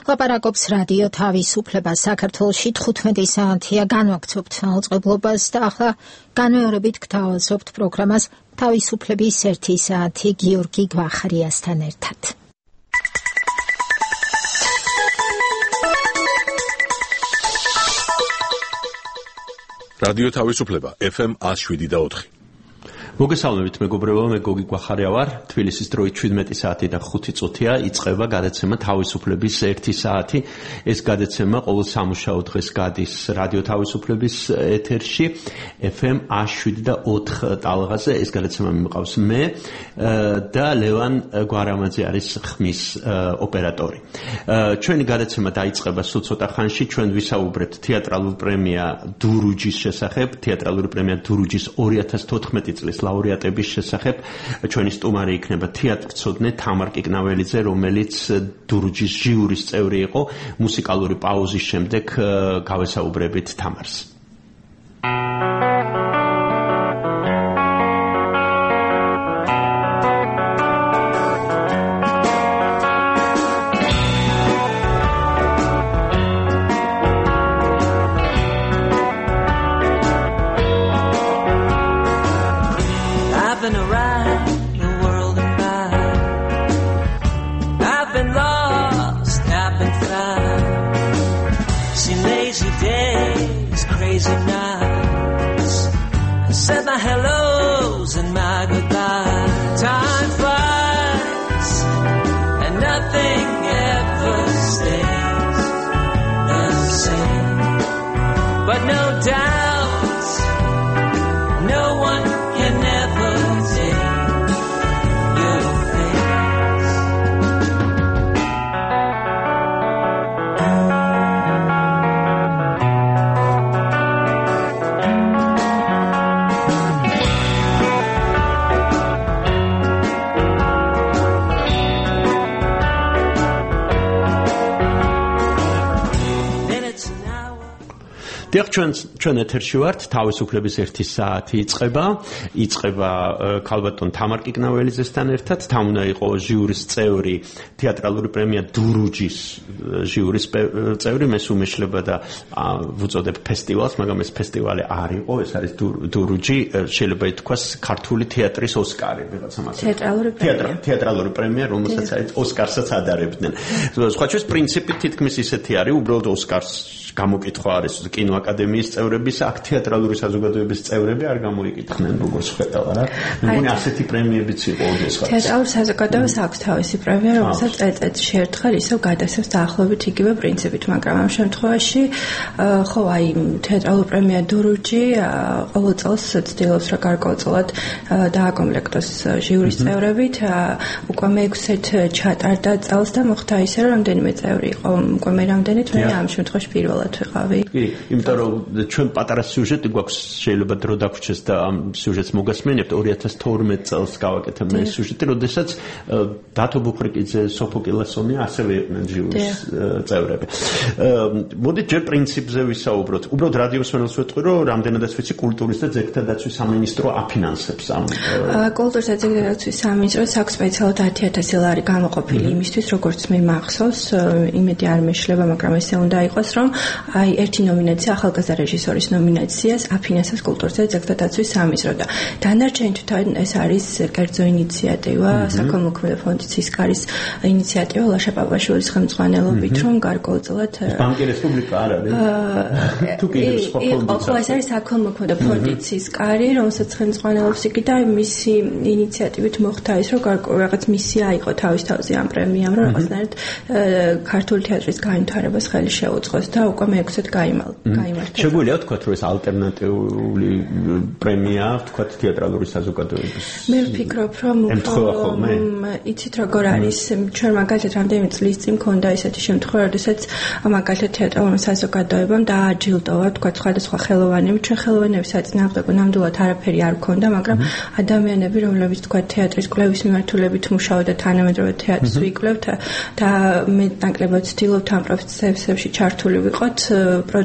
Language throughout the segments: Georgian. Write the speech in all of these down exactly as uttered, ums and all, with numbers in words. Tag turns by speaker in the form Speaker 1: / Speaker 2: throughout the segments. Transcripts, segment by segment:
Speaker 1: ლაპარაკობს რადიო თავისუფლება საქართველოში თხუთმეტი საათია განვაგრძობთ მაუწყებლობას და ახლა განმეორებით გთავაზობთ პროგრამას თავისუფლების ერთი საათი გიორგი გვახარიასთან ერთად.
Speaker 2: რადიო თავისუფლება ეფ ემ one oh seven და four.
Speaker 3: მოგესალმებით მეგობრებო, მე გოგი გვახარია ვარ. თბილისის დროით შვიდმეტი საათი და ხუთი წუთია იწყება გადაცემა თავისუფლების ერთი საათი. ეს გადაცემა ყოველ სამუშაო დღეს გადის რადიო თავისუფლების ეთერში ეფ ემ one oh seven და four ტალღაზე. ეს გადაცემა მიმყავს მე და ლევან გვარამაძე არის ხმის ოპერატორი. ჩვენი გადაცემა დაიწყება სულ ცოტა ხანში. ჩვენ ვისაუბრებთ თეატრალურ პრემია დურუჯის შესახებ. თეატრალური პრემია დურუჯის two thousand fourteen წლის ლაურეატების შესახებ. ჩვენი სტუმარი იქნება თეატრმცოდნე თამარ კიკნაველიძე, რომელიც დურუჯის ჟიურის წევრი იყო. მუსიკალური პაუზის შემდეგ გავესაუბრებით თამარს.
Speaker 4: Said my hellos and my goodbyes. Time flies and nothing ever stays the same. But no doubt, no one can ever take your place.
Speaker 3: დიახ, ჩვენ ჩვენ ეთერში ვართ, თავისუფლების ერთი საათი იწყება. იწყება ქალბატონ თამარ კიკნაველიძესთან ერთად. თან უნდა იყოს ჟიურის წევრი, თეატრალური პრემია დურუჯის ჟიურის წევრი. მე სულ მეშლება და ვუწოდებ ფესტივალს, მაგრამ ეს ფესტივალი არ იყო, ეს არის დურუჯი, შეიძლება ითქვას ქართული თეატრის ოსკარი, ვიღაცა მასე.
Speaker 5: თეატრალური პრემია.
Speaker 3: თეატრალური პრემია, რომელსაც არის ოსკარსაც ადარებდნენ. სხვა ჩვენს პრინციპი თითქმის ისეთი არის, უბრალოდ ოსკარს გამოკითხვა არის კინოაკადემიის წევრების, აქ თეატრალური საზოგადოების წევრები არ გამოიკითხნენ, როგორც ხედავ, რა. მე მგონი ასეთი პრემიებიც იყო ოდესღაც.
Speaker 5: თეატრალურ საზოგადოებას აქვს თავისი პრემია, რომელსაც წელიწადში ერთხელ ისევ გადასცემს დაახლოებით იგივე პრინციპით, მაგრამ ამ შემთხვევაში ხო, აი, თეატრალური პრემია დურუჯი ყოველ წელს ცდილობს, რომ გარკვეულწილად დააკომპლექტოს ჟიურის წევრებით. უკვე მეექვსედ ჩატარდა წელს და მოხდა ისე, რომ რამდენიმე წევრი იყო, უკვე მე რამდენით, მე ამ შემთხვევაში პირველად ვიყავი.
Speaker 3: კი, იმიტომ რომ ჩვენ პატარა სიუჟეტი გვაქვს, შეიძლება დრო დაგვრჩეს და ამ სიუჟეტს მოგასმენებთ. two thousand twelve წელს გავაკეთე მე სიუჟეტი, როდესაც დათო ბუხრიკიძე, სოფო კილასონი ასევე იყვნენ ჟიურის წევრები. მოდით ჯერ პრინციპზე ვისაუბროთ. უბრალოდ რადიოს მენელს ვეთქვი, რომ რამდენადაც ვიცი, კულტურის და ძეგლთა დაცვის სამინისტრო აფინანსებს ამ.
Speaker 5: კულტურის და ძეგლთა დაცვის სამინისტროს აქვს სპეციალურად one thousand ლარი გამოყოფილი იმისთვის, როგორც მე მახსოვს, იმედი არ მეშლება, მაგრამ ესე უნდა იყოს, რომ აი ერთი ნომინაცია ახალგაზრდა რეჟისორის ნომინაციას აფინანსებს კულტურის და ძეგლთა დაცვის სამინისტრო და დანარჩენი თვითონ ეს არის კერძო ინიციატივა, საქველმოქმედო ფონდის ცისკარის ინიციატივა ლაშა პაპაშვილის ხელმძღვანელობით, რომ გარკვეულწილად
Speaker 3: ბანკი რესპუბლიკა არ არის. თუ კი სხვა ფონდიც
Speaker 5: ეს არის საქველმოქმედო ფონდის ცისკარი, რომელსაც ხელმძღვანელობს იგი და მისი ინიციატივით მოხდა ის, რომ რაღაც მისია იყო თავის თავზე ამ პრემიამ, რომ რაღაცნაირად ქართული თეატრის განვითარებას ხელი შეუწყოს და უკვე მეექვსედ გაიმართა.
Speaker 3: შეგვიძლია ვთქვათ, რომ ეს ალტერნატიული პრემია, ვთქვათ, თეატრალური საზოგადოების.
Speaker 5: მე ვფიქრობ, რომ იცით როგორ არის, ჩვენ მაგალითად რამდენიმე წლის წინ მქონდა ესეთი შემთხვევა, როდესაც მაგალითად თეატრალურ საზოგადოებამ დააჯილდოვა, ვთქვათ, სხვადასხვა ხელოვანები, ჩვენ ხელოვანების საწინააღმდეგო ნამდვილად არაფერი არ მქონდა, მაგრამ ადამიანები, რომლებიც ვთქვათ, თეატრის კვლევის მიმართულებით მუშაობდა, თანამედროვე თეატრს ვიკვლევთ და მე ნაკლებად ვცდილობთ ამ პროცესებში ჩართული ვიყოთ, პროტესტი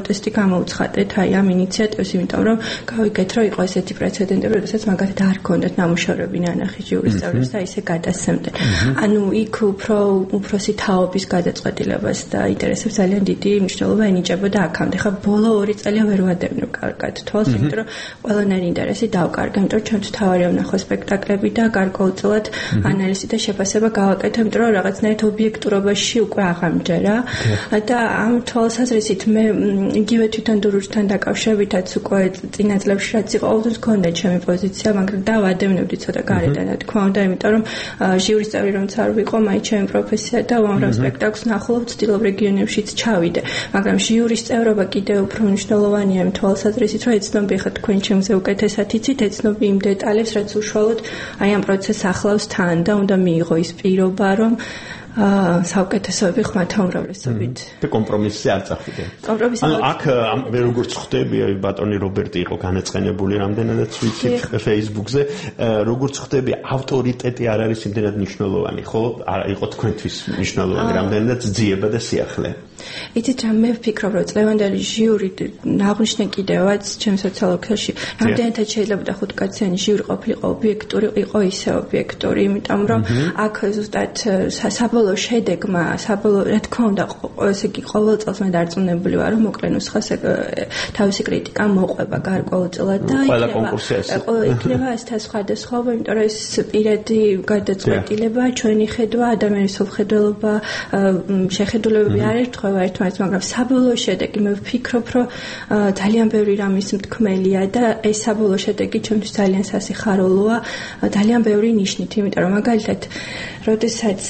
Speaker 5: გამოუცხადეთ აი ამ ინიციატივას, იმიტომ რომ გავიგეთ, რომ იყო ესეთი პრეცედენტები, როდესაც მაგათი არ ჰქონდათ ნამუშევრები ნანახი ჟიურის წევრებს და ისე გადასცემდნენ. ანუ იქ უფრო უფროსი თაობის გადაწყვეტილებას და ინტერესებს ძალიან დიდი მნიშვნელობა ენიჭებოდა აქამდე. ხა ბოლო ორი წელია ვერ ვადევნებ კარგად თვალს, იმიტომ რომ ყველანაირი ინტერესი დავკარგე, იმიტომ რომ ჩვენთვის თავარია ვნახო სპექტაკლები და გარკვეულწილად ანალიზი და შეფასება გავაკეთე, იმიტომ რომ რაღაცნაირად ობიექტურობაში უკვე აღამჯერა და ამ თვალსაზრისით მე იგივე თვითონ დურურთან დაკავშირებითაც უკვე წინა წლებში რაც იყო, ყოველთვის მქონდა ჩემი პოზიცია, მაგრამ დავადევნებდი ცოტა გარედან, რა თქმა უნდა, იმიტომ რომ ჟიურის წევრი რომც არ ვიყო, მაინც ჩემი პროფესია და უამრავ სპექტაკლს ნახულობ, ვცდილობ რეგიონებშიც ჩავიდე, მაგრამ ჟიურის წევრობა კიდევ უფრო მნიშვნელოვანია იმ თვალსაზრისით, რომ ეცნობი ხა თქვენ ჩემზე უკეთესად იცით, ეცნობი იმ დეტალებს, რაც უშუალოდ აი ამ პროცესს ახლავს თან და უნდა მიიღო ის პირობა, რომ აა საუკეთესოები ხმათა უმრავლესობით
Speaker 3: და კომპრომისზე არ წახვიდე.
Speaker 5: კომპრომისი
Speaker 3: ანუ აქ მე როგორც ხვდები, აი ბატონი რობერტი იყო განაცხენებული რამდენადაც ვიცი Facebook-ზე, როგორც ხვდები, ავტორიტეტი არ არის იმდენად მნიშვნელოვანი, ხო? არა, იყო თქვენთვის მნიშვნელოვანი, რამდენადაც ძიება და სიახლე.
Speaker 5: იცით რა, მე ვფიქრობ, რომ წლევანდელი ჟიური აღნიშნე კიდევაც ჩემს სოციალურ-ქსელში, რამდენადაც შეიძლება და ხუთკაციანი ჟიური ყოფილიყო ობიექტური, იყო ისე ობიექტური, იმიტომ რომ აქ ზუსტად საბოლოო შედეგმა, საბოლოო, რა თქმა უნდა, ესე იგი ყოველ წელს მე დარწმუნებული ვარ, რომ მოკლე ნუსხას თავისი კრიტიკა მოყვება გარკვეულწილად და იქნება ესთა სხვადასხვაობა, იმიტომ რომ ეს პირადი გადაწყვეტილება, ჩვენი ხედვა, ადამიანის სულხედველობა, შეხედულებები არ ერთგვარია ერთმანეთს, მაგრამ საბოლოო შედეგი მე ვფიქრობ, რომ ძალიან ბევრი რამის მთქმელია და ეს საბოლოო შედეგი ჩვენთვის ძალიან სასიხარულოა, ძალიან ბევრი ნიშნით, იმიტომ რომ მაგალითად, როდესაც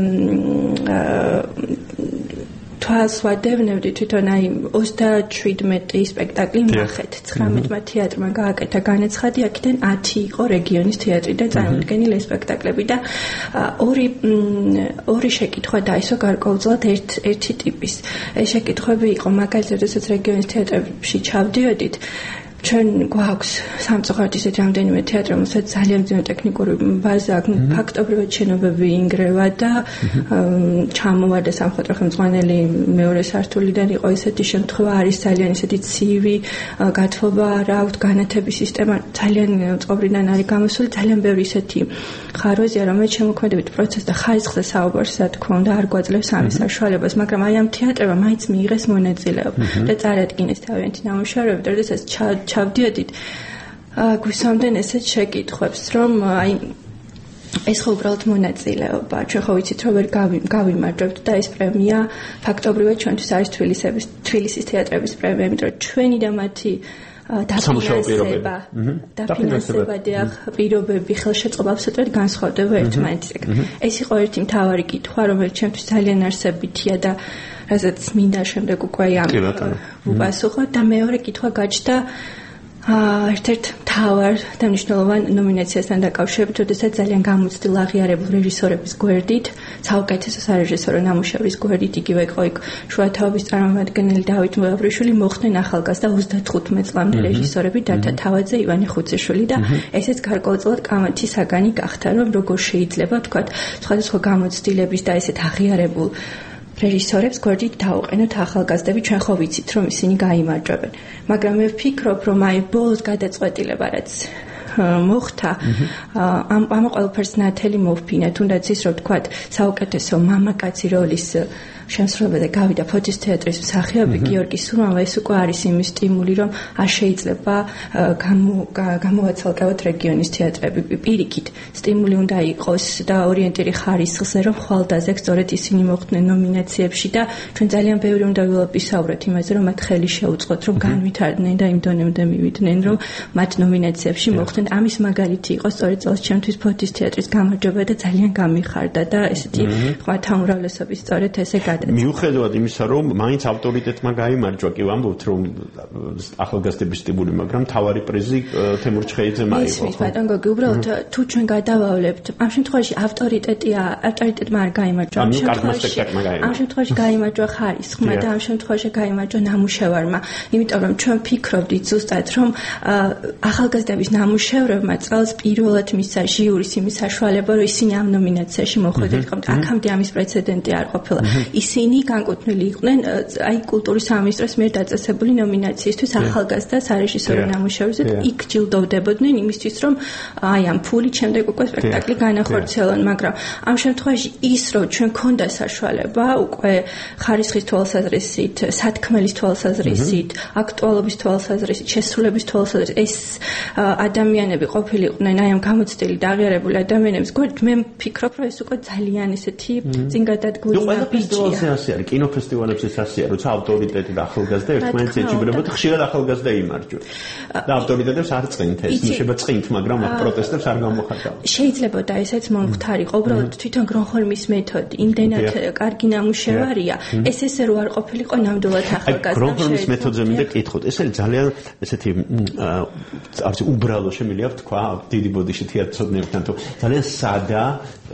Speaker 5: თვალს ვადევნებდი თვითონ აი ოცდაშვიდმეტი სპექტაკლი ნახეთ, ცხრამეტმა თეატრმა გააკეთა განაცხადი, აქედან ათი იყო რეგიონის თეატრიდან წარმოდგენილი სპექტაკლები და ორი ორი შეკითხვა დაისვა გარკვეულწილად ერთ ერთი ტიპის. ეს შეკითხვები იყო მაგალითად, როდესაც რეგიონის თეატრებში ჩავდიოდით, ჩვენ გვაქვს სამწუხაროდ ისეთ რამდენიმე თეატრი, რომელსაც ძალიან ძნელი ტექნიკური ბაზა აქვს, ფაქტობრივად შენობები ინგრევა და ჩამოვა და სამხატვრო ხელმძღვანელი მეორე სართულიდან იყო ესეთი შემთხვევა, არის ძალიან ესეთი ცივი გათბობა არა აქვს, განათების სისტემა ძალიან წყობრიდან არის გამოსული, ძალიან ბევრი ისეთი ხარვეზია, რომელიც შემოქმედებით პროცესს და ხარისხზე საუბარს, რა თქმა უნდა, არ გვაძლევს ამის საშუალებას, მაგრამ აი ამ თეატრებმა მაინც მიიღეს მონაწილეობა და წარადგინეს თავიანთი ნამუშევრები, და როდესაც ჩავდიოდით, გვისვამდნენ ესეთ შეკითხვებს, რომ აი ეს ხო უბრალოდ მონაწილეობა, ჩვენ ხო ვიცით, რომ ვერ გავიმარჯვებთ და ეს პრემია ფაქტობრივად ჩვენთვის არის თბილისის თბილისის თეატრების პრემია, იმიტომ რომ ჩვენი და მათი დაფინანსება დაფინანსება და პირობები ხელშეწყობა აბსოლუტურად განსხვავდება ერთმანეთისგან. ეს იყო ერთი მთავარი კითხვა, რომელიც ჩემთვის ძალიან არსებითია და რასაც მინდა შემდეგ უკვე ამ ვუპასუხოთ და მეორე კითხვა გაჩნდა ერთ-ერთ მთავარ და მნიშვნელოვან ნომინაციასთან დაკავშირებით, როდესაც ძალიან გამოცდილ აღიარებულ რეჟისორების გვერდით, საუკეთესო სარეჟისორო ნამუშევრის გვერდით, იგივე იყო იქ შუათაობის წარმომადგენელი დავით მოაბრიშვილი, მოხდნენ ახალგაზრდა ოცდათხუთმეტ წლამდე რეჟისორები, დართა თავაძე, ივანე ხუციშვილი და ესეც გარკვეულწილად კამათი საგანი გახდა, რომ როგორ შეიძლება ვთქვათ, სხვადასხვა გამოცდილების და ესეთ აღიარებულ რეჟისორებს გვერდით დაუყენოთ ახალგაზრდები, ჩვენ ხო ვიცით, რომ ისინი გაიმარჯვებენ. მაგრამ მე ვფიქრობ, რომ აი ბოლოს გადაწყვეტილება, რაც მოხდა, ამ ამ ყველაფერს ნათელი მოვფინა, თუნდაც ის, რომ ვთქვათ, საუკეთესო მამაკაცი როლის შემსრულებელი და გავიდა ფოთის თეატრის მსახიობი გიორგი სურმავა, ეს უკვე არის იმის სტიმული, რომ არ შეიძლება გამოვაცალკევოთ რეგიონის თეატრები. პირიქით, სტიმული უნდა იყოს და ორიენტირი ხარისხზე, რომ ხვალდაზე სწორედ ისინი მოხვდნენ ნომინაციებში და ჩვენ ძალიან ბევრი უნდა ვილაპისავროთ იმაზე, რომ მათ ხელი შეუწყოთ, რომ განვითარდნენ და იმ დონემდე მივიდნენ, რომ მათ ნომინაციებში მოხვდნენ. ამის მაგალითი იყო სწორედ წელს ჩემთვის ფოთის თეატრის გამარჯვება და ძალიან გამიხარდა და ესეთი ხმათა უმრავლესობის სწორედ ესე
Speaker 3: მიუხედავად იმისა, რომ მაინც ავტორიტეტმა გაიმარჯვა, კი ვამბობთ, რომ ახალგაზრდების სტიმული, მაგრამ თავარი პრიზი თემურ ჩხეიძემ აიღო.
Speaker 5: ის ბატონ გოგი, უბრალოდ თუ ჩვენ გადავავლებთ, ამ შემთხვევაში ავტორიტეტია, ავტორიტეტმა არ გაიმარჯვა.
Speaker 3: ამ შემთხვევაში
Speaker 5: ამ შემთხვევაში გაიმარჯვა ხარისხმა და ამ შემთხვევაში გაიმარჯვა ნამუშევარმა, იმიტომ რომ ჩვენ ფიქრობდით ზუსტად, რომ ახალგაზრდების ნამუშევრებმა წელს პირველად მისცა ჟიურის იმის საშუალება, რომ ისინი ამ ნომინაციაში მოხვედრით. აქამდე ამის პრეცედენტი არ ყოფილა. ისინი განკუთვნილი იყვნენ აი კულტურის სამინისტროს მიერ დაწესებული ნომინაციისთვის ახალგაზრდა სარეჟისორო ნამუშევრზე იქ ჯილდოვდებოდნენ იმისთვის რომ აი ამ ფულით შემდეგ უკვე სპექტაკლი განახორციელონ მაგრამ ამ შემთხვევაში ის რომ ჩვენ ქონდა საშუალება უკვე ხარისხის თვალსაზრისით სათქმელის თვალსაზრისით აქტუალობის თვალსაზრისით შესრულების თვალსაზრისით ეს ადამიანები ყოფილიყვნენ აი ამ გამოცდილი და აღიარებული ადამიანების გვერდით მე ვფიქრობ რომ ეს უკვე ძალიან ესეთი წინგადადგურია
Speaker 3: ფესტივალზე ასე არის კინოფესტივალებზე ასე როცა ავტორიტეტი და ახალგაზრდა ერთმანეთს ეჯიბრებოდა ხშირად ახალგაზრდა იმარჯვა და ავტორიტეტებს არ წინთ ეს შეიძლება წინთ მაგრამ პროტესტებს არ გამოხატავ
Speaker 5: შეიძლება და ესეც მომხდარიყო უბრალოდ თვითონ გრონჰოლმის მეთოდი იმდენად კარგი ნამუშევარია ეს ესე რო არ ყოფილიყო ნამდვილად ახალგაზრდა
Speaker 3: გრონჰოლმის მეთოდზე მინდა კითხოთ ეს არის ძალიან ესეთი არც უბრალო შემიძლია ვთქვა დიდი ბოდიში თეატრცოდნებთან თუ ძალიან სადა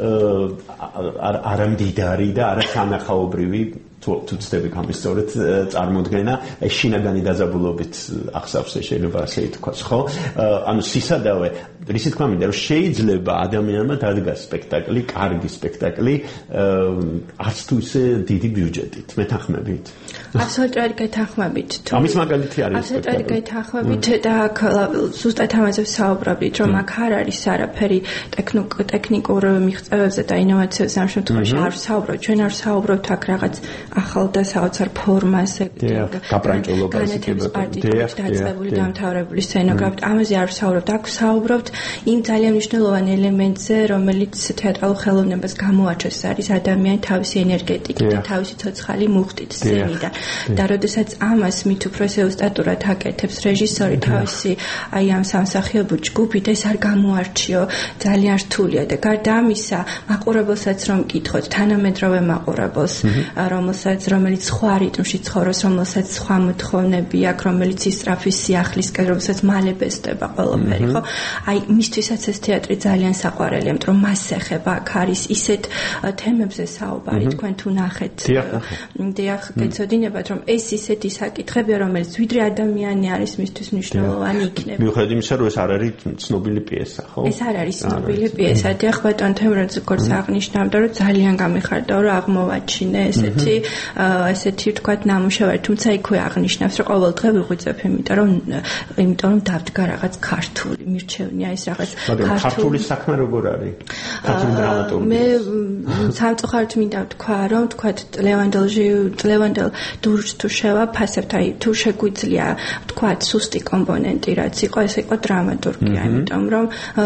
Speaker 3: არამდიდარი და არასანახაობრივი თუ ცდები გამისწორეთ წარმოდგენა ეს შინაგანი დაძაბულობით ახსავს შეიძლება ასე ითქვას ხო ანუ სისადავე რისი თქვა მინდა რომ შეიძლება ადამიანმა დადგას სპექტაკლი კარგი სპექტაკლი არც თუ ისე დიდი ბიუჯეტით მეთანხმებით
Speaker 5: აბსოლუტურად გეთანხმებით თუ
Speaker 3: ამის მაგალითი არის
Speaker 5: აბსოლუტურად გეთანხმებით და ზუსტად ამაზე ვსაუბრობთ რომ აქ არ არის არაფერი ტექნიკურ მიღწევებზე და ინოვაციებზე ამ შემთხვევაში არ ვსაუბრობთ ჩვენ არ ვსაუბრობთ აქ რაღაც ახალ და საოცარ ფორმაზე
Speaker 3: გაპრანჭულობას
Speaker 5: პარტიის დაწყებული დამთავრებული სცენოგრაფით ამაზე არ ვსაუბრობთ აქ ვსაუბრობთ იმ ძალიან მნიშვნელოვან ელემენტზე რომელიც თეატრალურ ხელოვნებას გამოაჩენს არის ადამიანი თავისი ენერგეტიკით და თავისი ცოცხალი მუხტით სცენიდან და როდესაც ამას მით უფრო ზუსტად აკეთებს რეჟისორი თავისი აი ამ სამსახიობო ჯგუფით ეს არ გამოარჩიო ძალიან რთულია და გარდა ამისა მაყურებელსაც რომ მკითხოთ თანამედროვე მაყურებელს რომელსაც რომელიც სხვა რიტმში ცხოვრობს რომელსაც სხვა მოთხოვნები აქვს რომელიც ისწრაფის სიახლისკენ რომელსაც მალე ბესდება ყველაფერი ხო აი მისთვისაც ეს თეატრი ძალიან საყვარელია იმიტომ რომ მას ეხება აქ არის ისეთ თემებზე საუბარი თქვენ თუ ნახეთ დიახ გეცოდინებათ რომ ეს ისეთი საკითხებია რომელიც ვიდრე ადამიანი არის მისთვის მნიშვნელოვანი იქნება
Speaker 3: მიუხედავად იმისა რომ ეს არ არის ცნობილი პიესა ხო
Speaker 5: ეს არ არის ცნობილი პიესა დიახ ბატონ თემურაძე როგორც აღნიშნავდა რომ ძალიან გამიხარდა რომ აღმოვაჩინე ესეთი ესეთი ვთქვათ ნამუშევარი თუმცა იქვე აღნიშნავს რომ ყოველ დღე ვიღვიძებ იმიტომ რომ იმიტომ რომ დავდგა რაღაც ქართული მირჩევნია ეს რაღაც
Speaker 3: ქართული საქმე როგორ არის ქართული დრამატურგი
Speaker 5: მე სამწუხაროდ მინდა ვთქვა რომ ვთქვათ ლევანდელში ლევანდელ დურჯს თუ შევაფასებთ აი თუ შეგვიძლია ვთქვათ სუსტი კომპონენტი რაც იყო ეს იყო დრამატურგია იმიტომ რომ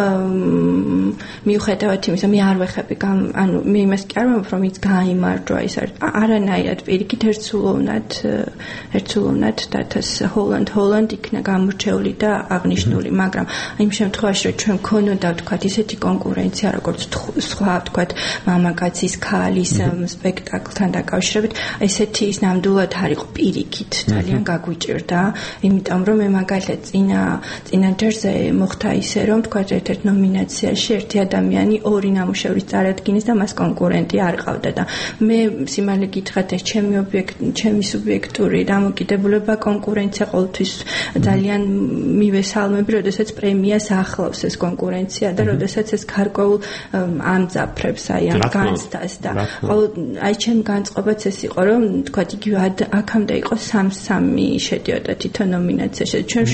Speaker 5: მიუხედავად იმისა მე არ ვეხები ანუ მე იმას კი არ ვამბობ რომ ის გაიმარჯვა ის არანაირად პირიქით ერთსულოვნად ერთსულოვნად დათას ჰოლანდ ჰოლანდ იქნა გამორჩეული და აღნიშნული მაგრამ იმ შემთხვევაში რომ ჩვენ გქონოდა ვთქვათ ისეთი კონკურენცია როგორც სხვა ვთქვათ მამაკაცის ქალის სპექტაკლთან დაკავშირებით ესეთი ის ნამდვილად არ იყო პირიქით ძალიან გაგვიჭირდა იმიტომ რომ მე მაგალითად წინა წინა ჯერზე მოხდა ისე რომ ვთქვათ ერთ-ერთ ნომინაციაში ერთი ადამიანი ორი ნამუშევრის წარადგინეს და მას კონკურენტი არ ყავდა და მე სიმართლე გითხრათ ეს ჩემი ობიექტი ჩემი სუბიექტური დამოკიდებულება კონკურენცია ყოველთვის ძალიან მივესალმები როდესაც პრემიას ახლავს ეს კონკურენცია და როდესაც ეს გარკვეულ ამძაფრებს აი ამ განცდას და აი ჩემ განწყობაც ეს იყო რომ თქვა იგივე აქამდე იყო სამ-სამი შედიოდა თითო ნომინაციაში ჩვენ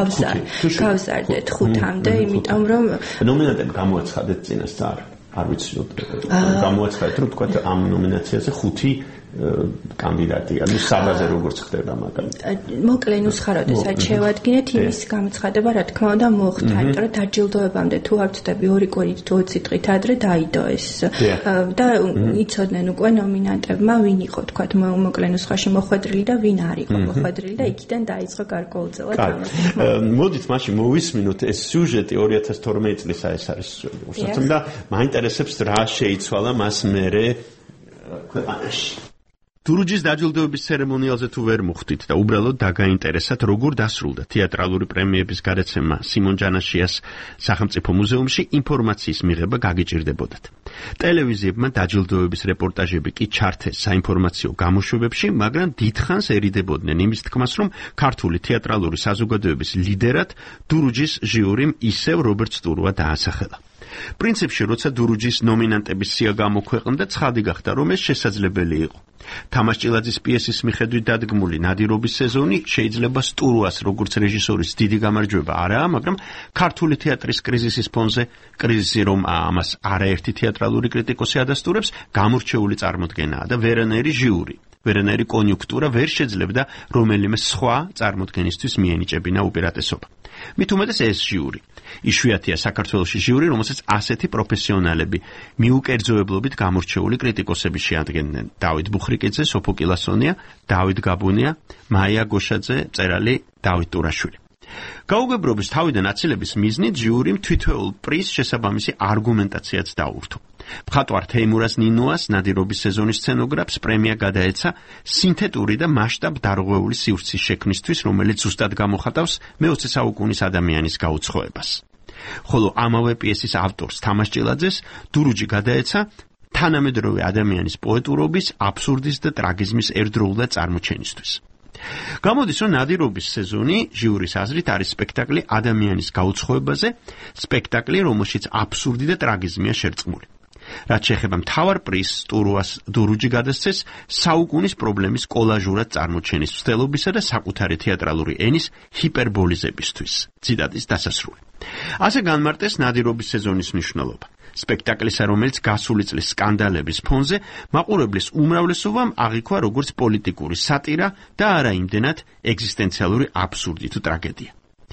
Speaker 5: გავზარდეთ ხუთამდე იმიტომ რომ
Speaker 3: ნომინანტები გამოაცხადეთ წინასწარ არ ვიცი გამოაცხადეთ რომ თქვა ამ ნომინაციაზე ხუთი კანდიდატია. ნუ საბაზე როგორც ხდება მაგალითად.
Speaker 5: მოკლე ნუსხა როდესაც შევადგინეთ იმის გამოცხადება რა თქმა უნდა მოხდა, იმიტომ რომ დაჯილდოებამდე თუ არ ვწდები ორი კვირით თუ ოცი დღით ადრე დაიდო ეს და იცოდნენ უკვე ნომინანტებმა ვინ იყო თქვა მოკლე ნუსხაში მოხვედრილი და ვინ არ იყო მოხვედრილი და იქიდან დაიწყო გარკვეულწილად
Speaker 3: გამოსვლა. მოდით მაშინ მოვისმინოთ ეს სიუჟეტი ორი ათას თორმეტი წლისა ეს არის უსაცმ და მაინტერესებს რა შეიცვალა მას მერე ქვეყანაში. დურუჯის დაჯილდოების ცერემონიალზე თუ ვერ მოხვდით და უბრალოდ დაგაინტერესათ როგორ დასრულდა თეატრალური პრემიების გადაცემა სიმონ ჯანაშიას სახელმწიფო მუზეუმში ინფორმაციის მიღება გაგიჭირდებოდათ. ტელევიზიებმა დაჯილდოების რეპორტაჟები კი ჩართეს საინფორმაციო გამოშვებებში, მაგრამ დიდხანს ერიდებოდნენ იმის თქმას, რომ ქართული თეატრალური საზოგადოების ლიდერად დურუჯის ჟიურიმ ისევ რობერტ სტურვა დაასახელა. პრინციპში, როცა დურუჯის ნომინანტების სია გამოქვეყნდა, ცხადი გახდა, რომ ეს შესაძლებელი იყო. თამაშ ჭილაძის პიესის მიხედვით დადგმული ნადირობის სეზონი შეიძლება სტურუას როგორც რეჟისორის დიდი გამარჯვება არაა, მაგრამ ქართული თეატრის კრიზისის ფონზე, კრიზისი რომ ამას არაერთი თეატრალური კრიტიკოსი ადასტურებს, გამორჩეული წარმოდგენაა და ვერანაირი ჟიური, ვერანაირი კონიუნქტურა ვერ შეძლებდა რომელიმე სხვა წარმოდგენისთვის მიენიჭებინა უპირატესობა. მით უმეტეს ეს ჟიური. იშვიათია საქართველოში ჟიური, რომელსაც ასეთი პროფესიონალები მიუკერძოებლობით გამორჩეული კრიტიკოსები შეადგენდნენ. დავით ბუხრიკიძე, სოფო კილასონია, დავით გაბუნია, მაია გოშაძე, მწერალი დავით ტურაშვილი. გაუგებრობის თავიდან აცილების მიზნით ჟიურიმ თითოეულ პრიზს შესაბამისი არგუმენტაციაც დაურთო. მხატვარ თეიმურაზ ნინოას ნადირობის სეზონის სცენოგრაფს პრემია გადაეცა სინთეტური და მასშტაბ დარღვეული სივრცის შექმნისთვის, რომელიც ზუსტად გამოხატავს მეოცე საუკუნის ადამიანის გაუცხოებას. ხოლო ამავე პიესის ავტორს თამაშ ჭილაძეს დურუჯი გადაეცა თანამედროვე ადამიანის პოეტურობის, აბსურდის და ტრაგიზმის ერთდროულად წარმოჩენისთვის. გამოდის, რომ ნადირობის სეზონი ჟიურის აზრით არის სპექტაკლი ადამიანის გაუცხოებაზე, სპექტაკლი, რომელშიც აბსურდი და ტრაგიზმია შერწყმული. რაც შეეხება მთავარ პრიზს, სტურუას დურუჯი გადასცეს საუკუნის პრობლემის კოლაჟურად წარმოჩენის მცდელობისა და საკუთარი თეატრალური ენის ჰიპერბოლიზებისთვის. ციტატის დასასრული. ასე განმარტეს ნადირობის სეზონის მნიშვნელობა. სპექტაკლისა, რომელიც გასული წლის სკანდალების ფონზე მაყურებლის უმრავლესობამ აღიქვა როგორც პოლიტიკური სატირა და არა იმდენად ეგზისტენციალური აბსურდი თუ ტრაგედია.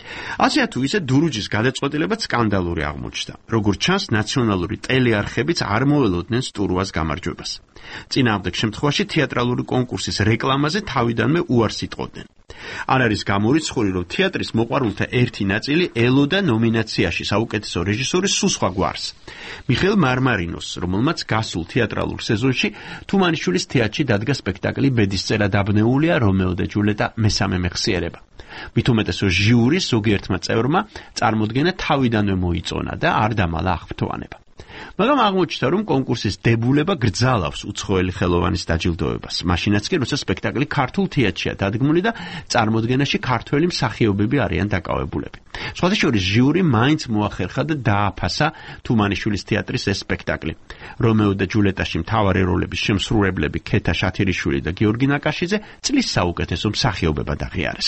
Speaker 3: ასე თუ ისე დურუჯის გადაწყვეტილებაც სკანდალური აღმოჩნდა. როგორც ჩანს, ნაციონალური ტელეარხებიც არ მოელოდნენ სტურუას გამარჯვებას. წინააღმდეგ შემთხვევაში თეატრალური კონკურსის რეკლამაზე თავიდანვე უარს იტყოდნენ. არ არის გამორიცხული, რომ თეატრის მოყვარულთა ერთი ნაწილი ელოდა ნომინაციაში საუკეთესო რეჟისორის სულ სხვა გვარს. მიხეილ მარმარინოს, რომელმაც გასულ თეატრალურ სეზონში თუმანიშვილის თეატრში დადგა სპექტაკლი ბედისწერა დაბნეულია რომეო და ჯულეტა მესამე მეხსიერება. მით უმეტესო ჟიურის ზოგიერთმა წევრმა წარმოდგენა თავიდანვე მოიწონა და არ დამალა აღფრთოვანება. მაგრამ აღმოჩნდა, რომ კონკურსის დებულება გრძალავს უცხოელი ხელოვანის დაჯილდოებას. მაშინაც კი, როცა სპექტაკლი ქართულ თეატრშია დადგმული და წარმოდგენაში ქართველი მსახიობები არიან დაკავებულები. სხვათა შორის ჟიური მაინც მოახერხა და დააფასა თუმანიშვილის თეატრის ეს სპექტაკლი. რომეო და ჯულეტაში მთავარი როლების შემსრულებლები ქეთა შათირიშვილი და გიორგი ნაკაშიძე წლის საუკეთესო მსახიობებად აღიარეს.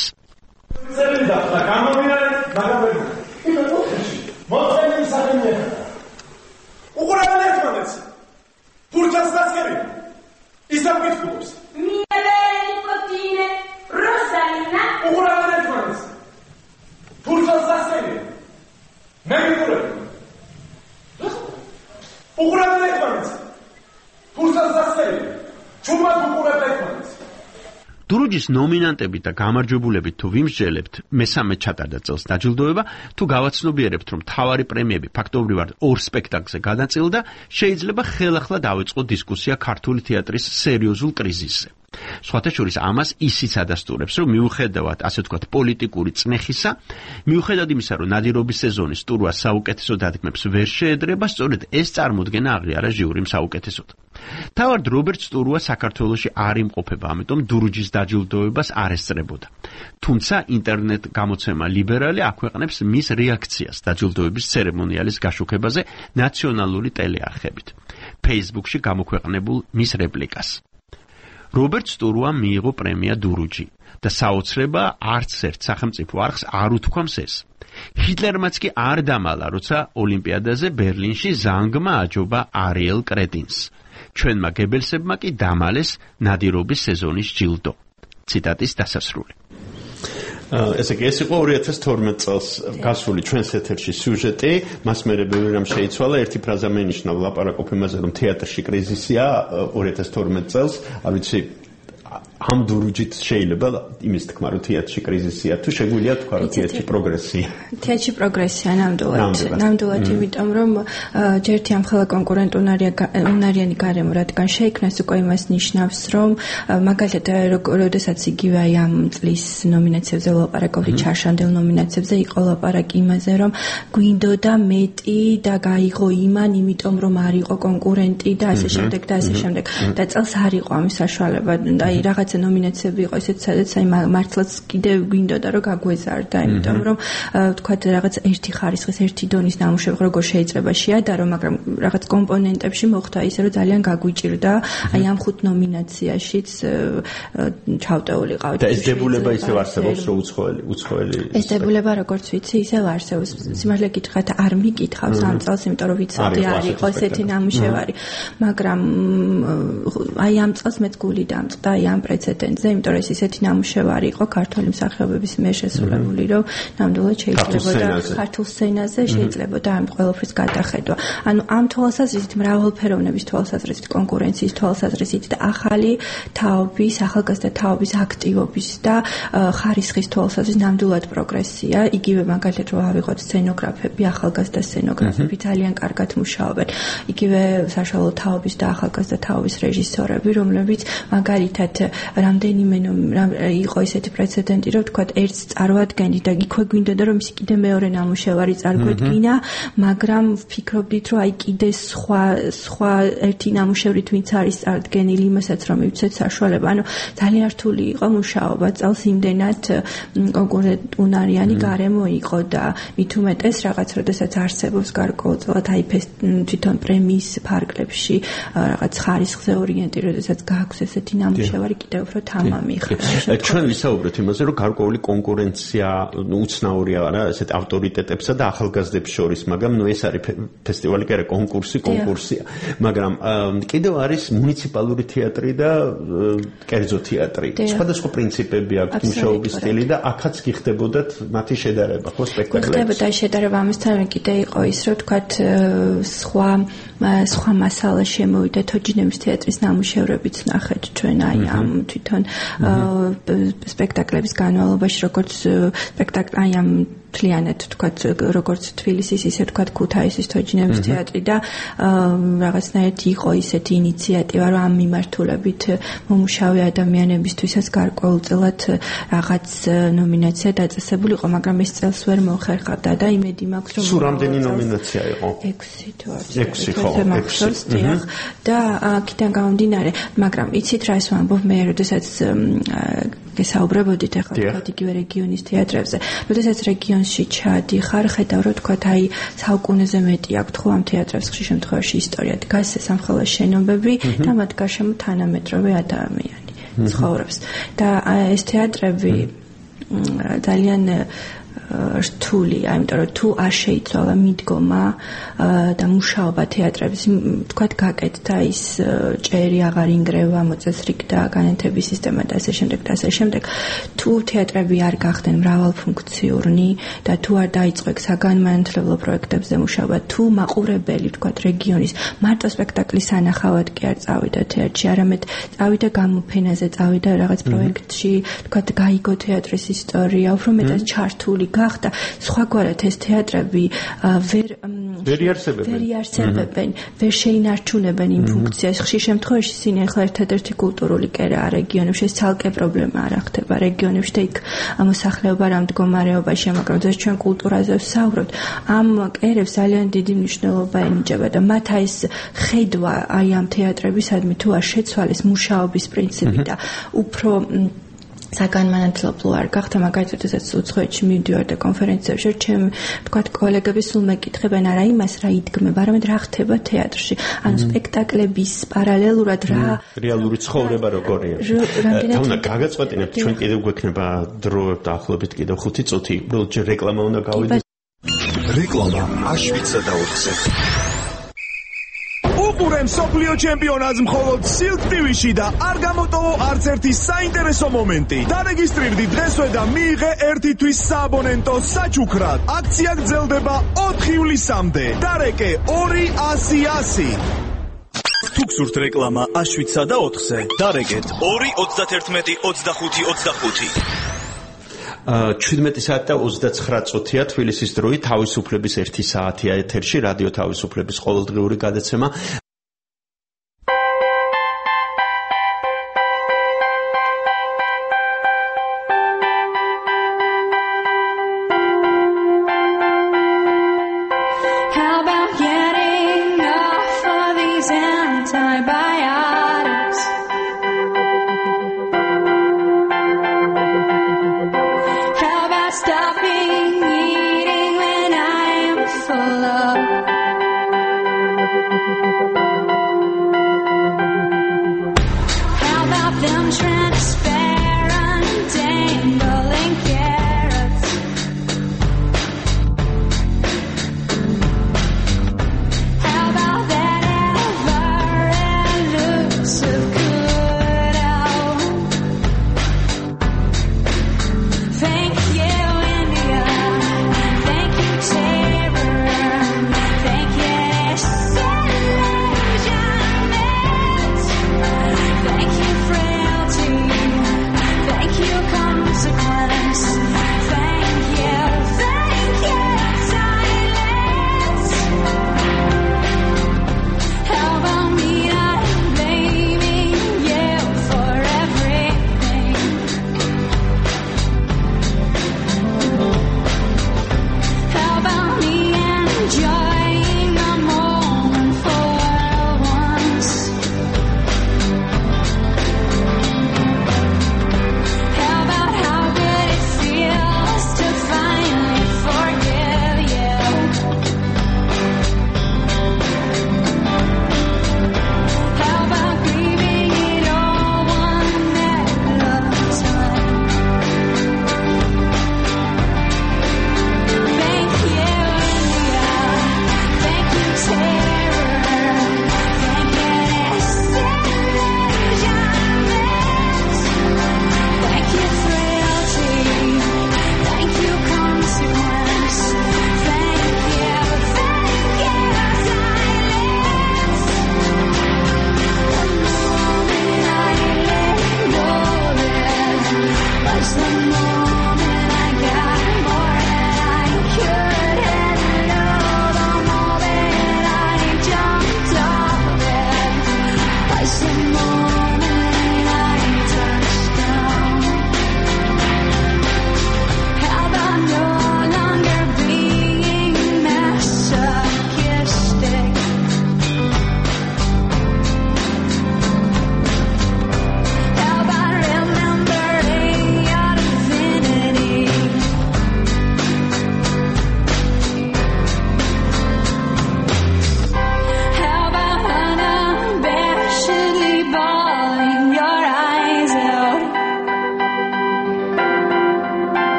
Speaker 6: უყურებელ ერთმანეთს ფურჩას დასკერი ისამ გითხოვს მიელენი პოტინე როსალინა უყურებელ ერთმანეთს ფურჩას დასკერი მე მიყურებ უყურებელ ერთმანეთს ფურჩას დასკერი ჩუმად უყურებელ ერთმანეთს
Speaker 3: დურუჯის ნომინანტებით და გამარჯვებულებით თუ ვიმსჯელებთ, მესამე ჩატარდა წელს დაჯილდოება, თუ გავაცნობიერებთ, რომ მთავარი პრემიები ფაქტობრივად ორ სპექტაკლზე გადაწილდა, შეიძლება ხელახლა დავიწყოთ დისკუსია ქართული თეატრის სერიოზულ კრიზისზე. სხვათა შორის ამას ისიც ადასტურებს, რომ მიუხედავად, ასე ვთქვათ, პოლიტიკური წნეხისა, მიუხედავად იმისა, რომ ნადირობის სეზონის სტურუას საუკეთესო დადგმებს ვერ შეედრება, სწორედ ეს წარმოდგენა აღიარა ჟიურიმ საუკეთესოდ. თავად რობერტ სტურუა საქართველოში არ იმყოფება, ამიტომ დურუჯის დაჯილდოებას არ ესწრებოდა. თუმცა ინტერნეტ გამოცემა ლიბერალი აქვეყნებს მის რეაქციას დაჯილდოების ცერემონიალის გაშუქებაზე ნაციონალური ტელეარხებით. Facebook-ში გამოქვეყნებულ მის რეპლიკას. რობერტ სტურუამ მიიღო პრემია დურუჯი და საოცრება არც ერთ სახელმწიფო არხს არ უთქვამს ეს. ჰიტლერმაც კი არ დამალა, როცა ოლიმპიადაზე ბერლინში ზანგმა აჯობა არიელ კრეტინს. ჩვენმა გებელსებმა კი დამალეს ნადირობის სეზონის ჯილდო. ციტატის დასასრული.
Speaker 7: ესე იგი, ეს იყო ორი ათას თორმეტ წელს გასული ჩვენს ეთერში სიუჟეტი, მას მერე ბევრი რამ შეიცვალა, ერთი ფრაზა მენიშნა ლაპარაკობ იმაზე, რომ თეატრში კრიზისია ორი ათას თორმეტ წელს, არ ვიცი ამ დურუჯით შეიძლება იმის თქმა, რომ თეატრში კრიზისია, თუ შეგვიძლია თქვა, რომ თეატრში პროგრესია.
Speaker 5: თეატრში პროგრესია ნამდვილად, ნამდვილად, იმიტომ რომ ჯერთი ამ ხელა კონკურენტუნარიანი გარემო, რადგან შეიქმნეს უკვე იმას ნიშნავს, რომ მაგალითად, როდესაც იგივე აი ამ წლის ნომინაციებზე ლაპარაკობდი, ჩარშანდელ ნომინაციებზე იყო ლაპარაკი იმაზე, რომ გვინდოდა მეტი და გაიღო იმან, იმიტომ რომ არ იყო კონკურენტი და ასე შემდეგ და ასე შემდეგ. და წელს არ იყო ამის საშუალება და აი რაღაცა ნომინაციები იყო ისეთ, სადაც აი მართლაც კიდევ გვინდოდა რომ გაგვეზარდა, იმიტომ რომ ვთქვათ რაღაც ერთი ხარისხის, ერთი დონის ნამუშევარი როგორ შეიძლება შეადარო, მაგრამ რაღაც კომპონენტებში მოხდა ისე რომ ძალიან გაგვიჭირდა, აი ამ ხუთ ნომინაციაშიც ჩავტეულიყავით.
Speaker 7: და ეს დებულება ისევ არსებობს, რომ უცხოელი, უცხოელი
Speaker 5: ეს დებულება როგორც ვიცი, ისევ არსებობს. სიმართლე გითხრათ, არ მიკითხავს ამ წელს, იმიტომ რომ ვიცოდი არ იყო ესეთი ნამუშევარი, მაგრამ აი ამ წელს მეც გული დამწყდა აი ამ პრეცედენტზე, იმიტომ რომ ეს ისეთი ნამუშევარი იყო ქართული მსახიობების მიერ შესრულებული, რომ ნამდვილად შეიძლებოდა ქართულ სცენაზე შეიძლებოდა ამ ყველაფრის გადახედვა. ანუ ამ თვალსაზრისით, მრავალფეროვნების თვალსაზრისით, კონკურენციის თვალსაზრისით და ახალი თაობის, ახალგაზრდა თაობის აქტივობის და ხარისხის თვალსაზრისით ნამდვილად პროგრესია. იგივე მაგალითად რომ ავიღოთ სცენოგრაფები, ახალგაზრდა სცენოგრაფები ძალიან კარგად მუშაობენ. იგივე საშუალო თაობის და ახალგაზრდა თაობის რეჟისორები, რომლებიც მაგალითად რამდენიმე იყო ისეთი პრეცედენტი, რომ თქვათ ერთს წარმოადგენდით და იქვე გვინდოდა რომ ის კიდე მეორე ნამუშევარი წარმოედგინა, მაგრამ ვფიქრობდით რომ აი კიდე სხვა სხვა ერთი ნამუშევრით ვინც არის წარდგენილი, იმასაც რომ მივცეთ საშუალება. ანუ ძალიან რთული იყო მუშაობა, წელს იმდენად კონკურენტუნარიანი გარემო იყო და მით უმეტეს რაღაც როდესაც არსებობს გარკვეულწილად აი თვითონ პრემიის ფარგლებში რაღაც ხარისხზე ორიენტირებული, როდესაც გააქვს ესეთი ნამუშევარი კიდევ უფრო თამამი ხარ.
Speaker 7: ჩვენ ვისაუბრეთ იმაზე, რომ გარკვეული კონკურენცია უცნაურია რა, ესეთ ავტორიტეტებსა და ახალგაზრდებს შორის, მაგრამ ნუ ეს არის ფესტივალი, კი არა კონკურსი, კონკურსია. მაგრამ კიდევ არის მუნიციპალური თეატრი და კერძო თეატრი. სხვადასხვა პრინციპები აქვს მუშაობის სტილი და აქაც გიხდებოდათ მათი შედარება, ხო, სპექტაკლებში.
Speaker 5: ხდებოდა შედარება ამასთან კიდე იყო ის, რომ თქვათ სხვა სხვა მასალა შემოვიდა თოჯინების თეატრის ნამუშევრებიც ნახეთ ჩვენ აი ამ თვითონ სპექტაკლების განმავლობაში, როგორც სპექტაკლი აი ამ მთლიანად თქვათ როგორც თბილისის ისე თქვათ ქუთაისის თოჯინების თეატრი და რაღაცნაირად იყო ისეთი ინიციატივა, რომ ამ მიმართულებით მომუშავე ადამიანებისთვისაც გარკვეულწილად რაღაც ნომინაცია დაწესებული იყო, მაგრამ ეს წელს ვერ მოხერხდა და იმედი მაქვს რომ
Speaker 7: სულ რამდენი ნომინაცია იყო?
Speaker 5: ექვსი თუ არ
Speaker 7: ექვსი ხო,
Speaker 5: ექვსი და აქედან გამომდინარე, მაგრამ იცით რა ის ვამბობ მე, როდესაც გესაუბრებოდით ახლა თქვათ იგივე რეგიონის თეატრებზე, როდესაც რეგიონში ჩადიხარ, ხედავ რომ თქვათ აი საუკუნეზე მეტი აქვს ხო ამ თეატრებს ხშირ შემთხვევაში ისტორია, დგას სამხელა შენობები და მათ გარშემო თანამედროვე ადამიანი ცხოვრობს და ეს თეატრები ძალიან რთულია, იმიტომ რომ თუ არ შეიცვალა მიდგომა და მუშაობა თეატრების, თქვათ გაკეთდა ის ჭერი აღარ ინგრევა, მოწესრიგდა განათების სისტემა და ასე შემდეგ და ასე შემდეგ. თუ თეატრები არ გახდნენ მრავალფუნქციური და თუ არ დაიწყო საგანმანათლებლო პროექტებზე მუშაობა, თუ მაყურებელი, თქვათ რეგიონის მარტო სპექტაკლის ანახავად კი არ წავიდა თეატრში, არამედ წავიდა გამოფენაზე, წავიდა რაღაც პროექტში, თქვათ გაიგო თეატრის ისტორია, უფრო მეტად ჩართული გახდა. სხვაგვარად ეს თეატრები ვერ
Speaker 7: ვერ იარსებებენ.
Speaker 5: ვერ იარსებებენ, ვერ შეინარჩუნებენ იმ ფუნქციას. ხშირ შემთხვევაში ისინი ახლა ერთადერთი კულტურული კერაა რეგიონებში, ეს ცალკე პრობლემა არ ხდება რეგიონებში და იქ მოსახლეობა რა მდგომარეობაშია, მაგრამ ეს ჩვენ კულტურაზე ვსაუბრობთ. ამ კერებს ძალიან დიდი მნიშვნელობა ენიჭება და მათ ეს ხედვა აი ამ თეატრებისადმი თუ არ შეცვალეს მუშაობის პრინციპი და უფრო საგანმანათლებლო არ გახდა, მაგალითად ესაც უცხოეთში მივდივარ და კონფერენციებში ჩემი თქვათ კოლეგები სულ მეკითხებენ არა იმას რა იდგმება, არამედ რა ხდება თეატრში. ანუ სპექტაკლების პარალელურად რა
Speaker 7: რეალური ცხოვრება როგორია. თავნა გაგაწყვეტინებთ, ჩვენ კიდევ გვექნება დრო დაახლოებით კიდევ ხუთი წუთი, უბრალოდ ჯერ რეკლამა უნდა გავიდეთ.
Speaker 2: რეკლამა აშვიცა და ოთხზე.
Speaker 6: უყურემ სოფლიო ჩემპიონატს მხოლოდ Silk ტი ვიში და არ გამოტოვო არც ერთი საინტერესო მომენტი. დარეგისტრირდი დღესვე და მიიღე ერთი თვის სააბონენტო საჩუქრად. აქცია გრძელდება ოთხი ივლისამდე. დარეკე ორი ასი ასი. თუ გსურთ რეკლამა აშვიცა და ოთხზე, დარეკეთ ორი ოცდაერთმეტი ოცდახუთი ოცდახუთი.
Speaker 7: ჩვიდმეტი საათი და ოცდაცხრა წუთია თბილისის დროით, თავისუფლების ერთი საათია ეთერში, რადიო თავისუფლების ყოველდღიური გადაცემა.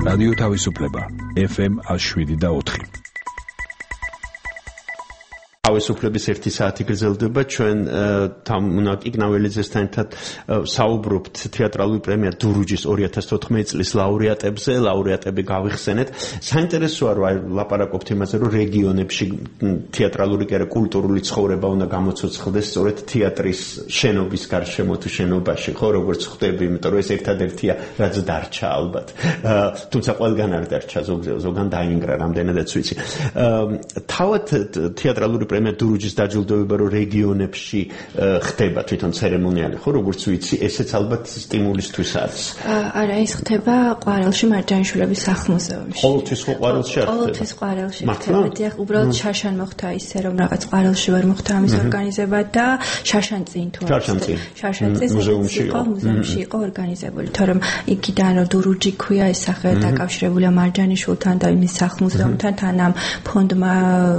Speaker 8: რადიო თავისუფლება ეფ ემ one oh seven და four.
Speaker 3: თავისუფლების ერთი საათი გრძელდება ჩვენ თამუნა კიკნაველიძესთან ერთად საუბრობთ თეატრალური პრემია დურუჯის two thousand fourteen წლის ლაურეატებზე. ლაურეატები გავიხსენეთ. საინტერესოა რომ აი ლაპარაკობთ იმაზე რომ რეგიონებში თეატრალური კი არა კულტურული ცხოვრება უნდა გამოცოცხლდეს სწორედ თეატრის შენობის გარშემო თუ შენობაში, ხო, როგორც ხვდები, იმიტომ რომ ეს ერთადერთია რაც დარჩა ალბათ. თუმცა ყველგან არ დარჩა, ზოგან დაინგრა რამდენადაც ვიცი. თავად თეატრალური პრემია დურუჯის დაჯილდოება რო რეგიონებში ხდება თვითონ ცერემონიალი, ხო, როგორც ვიცი, ესეც ალბათ სტიმულისთვის არის.
Speaker 5: არა, ეს ხდება ყვარელში მარჯანიშვილების სახლ-მუზეუმში.
Speaker 3: ყოველთვის ხო ყვარელში არ ხდება?
Speaker 5: ყოველთვის ყვარელში ხდება. დიახ, უბრალოდ შაშან მოხდა ისე რომ რაღაც ყვარელში ვერ მოხდა ამის ორგანიზება და შაშან წინ თუ არის. შაშან წინ. შაშან წინ მუზეუმში იყო, მუზეუმში იყო ორგანიზებული, თორემ იქიდან რომ დურუჯი ქვია ეს სახე დაკავშირებულია მარჯანიშვილთან და იმის სახლ-მუზეუმთან, თან ამ ფონდმა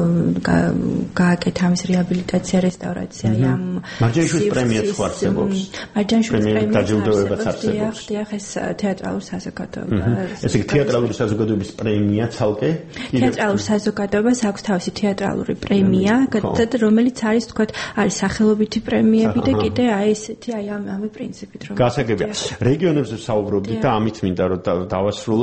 Speaker 5: გააკეთა ამის რეაბილიტაცია, რესტავრაცია, ამ
Speaker 3: მარჯანიშვილის პრემიაც ხო არსებობს?
Speaker 5: მარჯანიშვილის პრემია
Speaker 3: დაჯილდოებაც არსებობს.
Speaker 5: დიახ, ეს თეატრალურ საზოგადოება.
Speaker 3: ესე იგი თეატრალური საზოგადოების პრემია ცალკე?
Speaker 5: თეატრალურ საზოგადოებას აქვს თავისი თეატრალური პრემია, რომელიც არის თქვათ, არის სახელობითი პრემიები და კიდე აი ესეთი აი ამ ამი პრინციპით რომ
Speaker 3: გასაგებია. რეგიონებზე საუბრობდით და ამით მინდა რომ დავასრულო.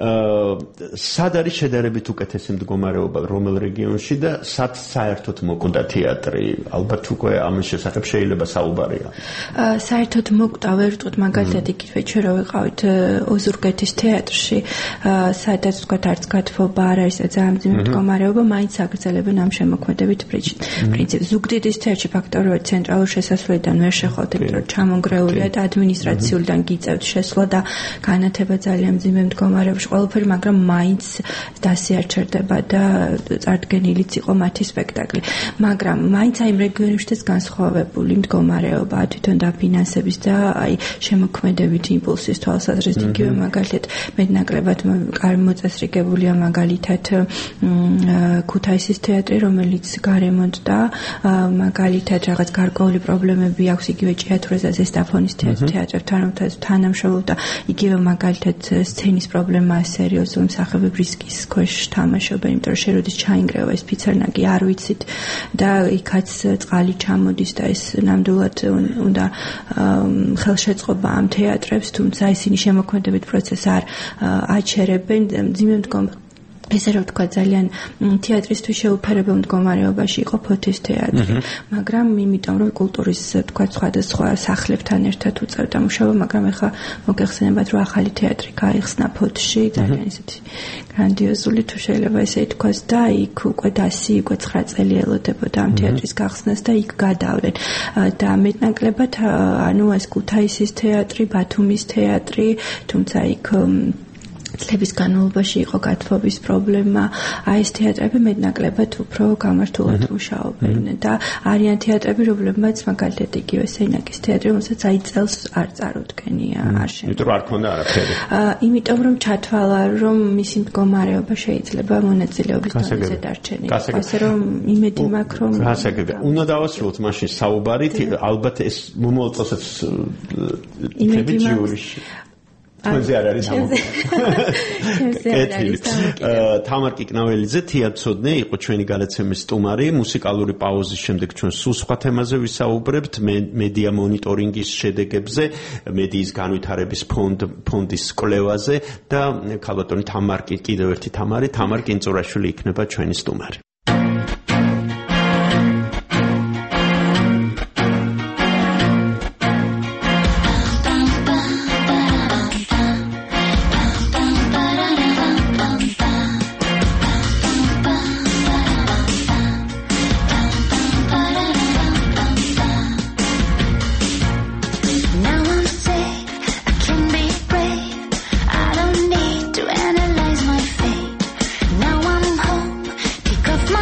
Speaker 3: სად არის შედარებით უკეთესი მდგომარეობა რომელ რეგიონში და სად საერთოდ მოკვდა თეატრი? ალბათ უკვე ამის შესახებ შეიძლება საუბარია.
Speaker 5: საერთოდ მოკვდა, ვერ ვიტყვით მაგალითად იგივე ჩვენ რო ვიყავით ოზურგეთის თეატრში, სადაც თქვათ არც გათბობა არ არის და ძალიან მძიმე მდგომარეობა, მაინც აგრძელებენ ამ შემოქმედებით პრინციპს. ზუგდიდის თეატრში ფაქტობრივად ცენტრალურ შესასვლელიდან ვერ შეხვდით, იმიტომ რომ ჩამონგრეულია და ადმინისტრაციულიდან გიწევთ შესვლა და განათება ძალიან მძიმე მდგომარეობაში ყველაფერი, მაგრამ მაინც დასიარჩერდება და წარდგენილიც იყო მათი სპექტაკლი. მაგრამ მაინც აი რეგიონებშიც განსხვავებული მდგომარეობა თვითონ დაფინანსების და აი შემოქმედებით იმპულსის თვალსაზრისით იგივე მაგალითად მეტნაკლებად მოწესრიგებულია მაგალითად ქუთაისის თეატრი, რომელიც გარემონტდა, მაგალითად რაღაც გარკვეული პრობლემები აქვს იგივე ჭიათურისა და ზესტაფონის თეატრებთან თანამშრომლობდა, იგივე მაგალითად სცენის პრობლემაა სერიოზული, მსახიობები რისკის ქვეშ თამაშობენ, იმიტომ რომ შეროდის ჩაინგრევა ეს ფიცერნაგი არ ვიცით და იქაც წყალი ჩამოდის და ეს ნამდვილად უნდა ხელშეწყობა ამ თეატრებს, თუმცა ისინი შემოქმედებით პროცესს არ აჩერებენ, მძიმე მდგომარეობაში. ესე რომ თქვა ძალიან თეატრისთვის შეუფერებელ მდგომარეობაში იყო ფოთის თეატრი, მაგრამ იმიტომ რომ კულტურის თქვა სხვადასხვა სახლებთან ერთად უწევდა მუშაობა, მაგრამ ეხლა მოგეხსენებათ რომ ახალი თეატრი გაიხსნა ფოთში, ძალიან ისეთი გრანდიოზული თუ შეიძლება ესე ითქვას და იქ უკვე დასი უკვე nine წელი ელოდებოდა ამ თეატრის გახსნას და იქ გადავლენ და მეტნაკლებად ანუ ეს ქუთაისის თეატრი, ბათუმის თეატრი, თუმცა იქ წლების განმავლობაში იყო გათბობის პრობლემა, აი ეს თეატრები მეტნაკლებად უფრო გამართულად მუშაობენ და არიან თეატრები, რომლებმაც მაგალითად იგივე სენაკის თეატრი, რომელსაც აი წელს არ წარუდგენია, არ შემდგა. იმიტომ
Speaker 3: რომ არ ქონდა არაფერი.
Speaker 5: იმიტომ რომ ჩათვალა, რომ მისი მდგომარეობა შეიძლება მონაწილეობის დონეზე დარჩენილიყო. ასე რომ იმედი მაქვს, რომ
Speaker 3: გასაგებია. უნდა დავასრულოთ მაშინ საუბარი, albათ ეს მომავალ წელსაც იქნება ჯიურიში. თქვენზე არ არის კეთილი. თამარ კიკნაველიძე თეატრცოდნე იყო ჩვენი გადაცემის სტუმარი. მუსიკალური პაუზის შემდეგ ჩვენ სულ სხვა თემაზე ვისაუბრებთ, მედია მონიტორინგის შედეგებზე, მედიის განვითარების ფონდის კვლევაზე და ქალბატონი თამარ კიდევ ერთი თამარი, თამარ კინწურაშვილი იქნება ჩვენი სტუმარი.
Speaker 9: Off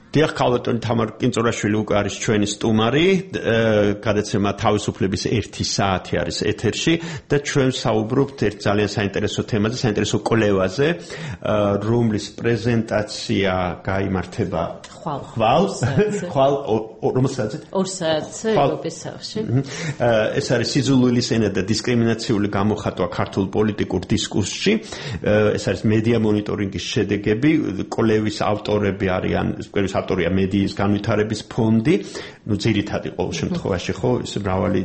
Speaker 7: დიახ, ქალბატონი თამარ კინწორაშვილი უკვე არის ჩვენი სტუმარი, გადაცემა თავისუფლების ერთი საათი არის ეთერში და ჩვენ საუბრობთ ერთ ძალიან საინტერესო თემაზე, საინტერესო კვლევაზე, რომლის პრეზენტაცია გაიმართება
Speaker 9: ხვალ.
Speaker 7: ხვალ, ხვალ რომელ საათზე?
Speaker 9: ორ საათზე ევროპის სახლში.
Speaker 7: ეს არის სიძულვილის ენა და დისკრიმინაციული გამოხატვა ქართულ პოლიტიკურ დისკურსში. ეს არის მედია მონიტორინგის შედეგები, კვლევის ავტორები არიან, კვლევის ავტორია მედიის განვითარების ფონდი, ну ძირითადი ყოველ შემთხვევაში ხო ის მრავალი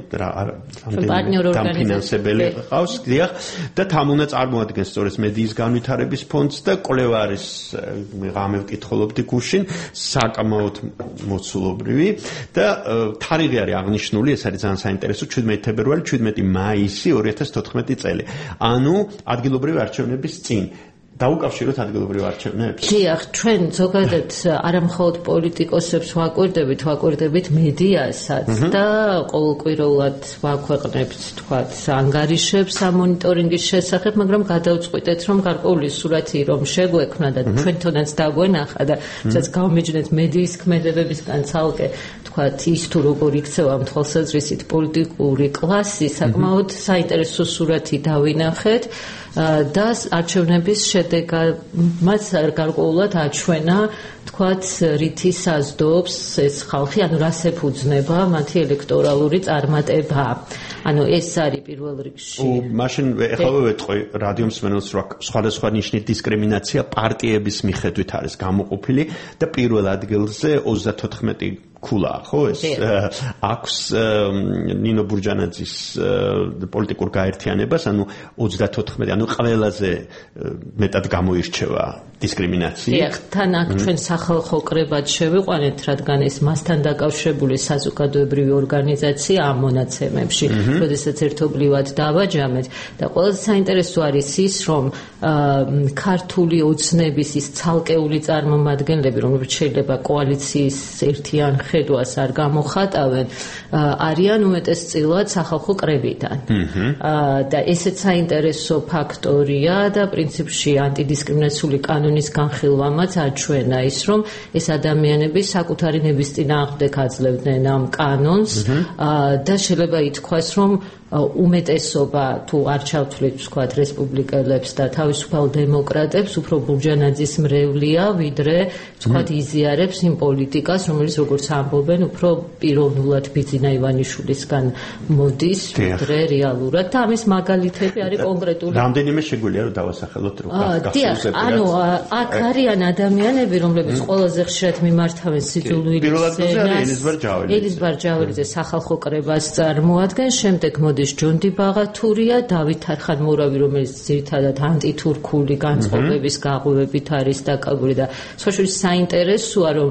Speaker 7: რამდენი დამფინანსებელი ყავს, დიახ, და თან უნდა წარმოადგენს სწორედ მედიის განვითარების ფონდს და კვლევა არის ღამე ვკითხულობდი გუშინ საკმაოდ მოცულობრივი და თარიღი არის აღნიშნული, ეს არის ძალიან საინტერესო შვიდმეტი თებერვალი, შვიდმეტი მაისი ორი ათას თოთხმეტი წელი. ანუ ადგილობრივი არჩევნების წინ დაუკავშიროთ ადგილობრივ არჩევნებს?
Speaker 9: დიახ, ჩვენ ზოგადად არამხოლოდ პოლიტიკოსებს ვაკვირდებით, ვაკვირდებით მედიასაც და ყოველკვირეულად ვაქვეყნებთ, თქვათ, ანგარიშებს ამ მონიტორინგის შესახებ, მაგრამ გადავწყვიტეთ, რომ გარკვეული სურათი რომ შეგვექმნა და ჩვენთანაც დაგვენახა და სადაც გავმეჯნეთ მედიის ქმედებებისგან ცალკე, თქვათ, ის თუ როგორ იქცევა თვალსაზრისით პოლიტიკური კლასი, საკმაოდ საინტერესო სურათი დავინახეთ. და არჩევნების შედეგმაც გარკვეულად აჩვენა, თქვათ, რითი საზრდოობს ეს ხალხი, ანუ რას ეფუძნება მათი ელექტორალური წარმატება. ანუ ეს არის პირველ რიგში.
Speaker 7: მაშინ ეხლა ვეთყვი რადიო მსმენელს, რომ სხვადასხვა ნიშნის დისკრიმინაცია პარტიების მიხედვით არის გამოყოფილი და პირველ ადგილზე ოცდათოთხმეტი ქულა, ხო, ეს აქვს ნინო ბურჯანაძის პოლიტიკურ გაერთიანებას, ანუ ოცდათოთხმეტი, ანუ ყველაზე მეტად გამოირჩევა დისკრიმინაცია.
Speaker 9: დიახ, თან აქ ჩვენ სახალხო კრებად შევიყვანეთ, რადგან ეს მასთან დაკავშირებული საზოგადოებრივი ორგანიზაცია ამ მონაცემებში, როდესაც ერთობლივად დავაჯამეთ და ყველაზე საინტერესო არის ის, რომ ქართული ოცნების ის ცალკეული წარმომადგენლები, რომლებიც შეიძლება კოალიციის ერთიან ხედვას არ გამოხატავენ, არიან უმეტესწილად სახალხო კრებიდან. და ესეც საინტერესო ფაქტორია და პრინციპში ანტიდისკრიმინაციული კანონის განხილვამაც აჩვენა ის, რომ ეს ადამიანები საკუთარი ნების წინააღმდეგ აძლევდნენ ამ კანონს და შეიძლება ითქვას, რომ უმეტესობა თუ არ ჩავთვლით, ვთქვათ, რესპუბლიკელებს და თავისუფალ დემოკრატებს, უფრო ბურჯანაძის მრევლია, ვიდრე, ვთქვათ, იზიარებს იმ პოლიტიკას, რომელიც როგორც ამბობენ, უფრო პიროვნულად ბიძინა ივანიშვილისგან მოდის, ვიდრე რეალურად და ამის მაგალითები არის კონკრეტული.
Speaker 7: რამდენიმე შეგვიძლია რომ დავასახელოთ რო
Speaker 9: გახსოვს. ანუ აქ არიან ადამიანები, რომლებიც ყველაზე ხშირად მიმართავენ სიძულვილის ენას. ელის ბარჯაველიძე სახალხო კრებას წარმოადგენს, შემდეგ მოდის ჯონდი ბაღათურია, დავით არხანმორავი, რომელიც ძირითადად ანტითურქული განწყობების გაღვივებით არის დაკავებული და სხვაშორის საინტერესოა, რომ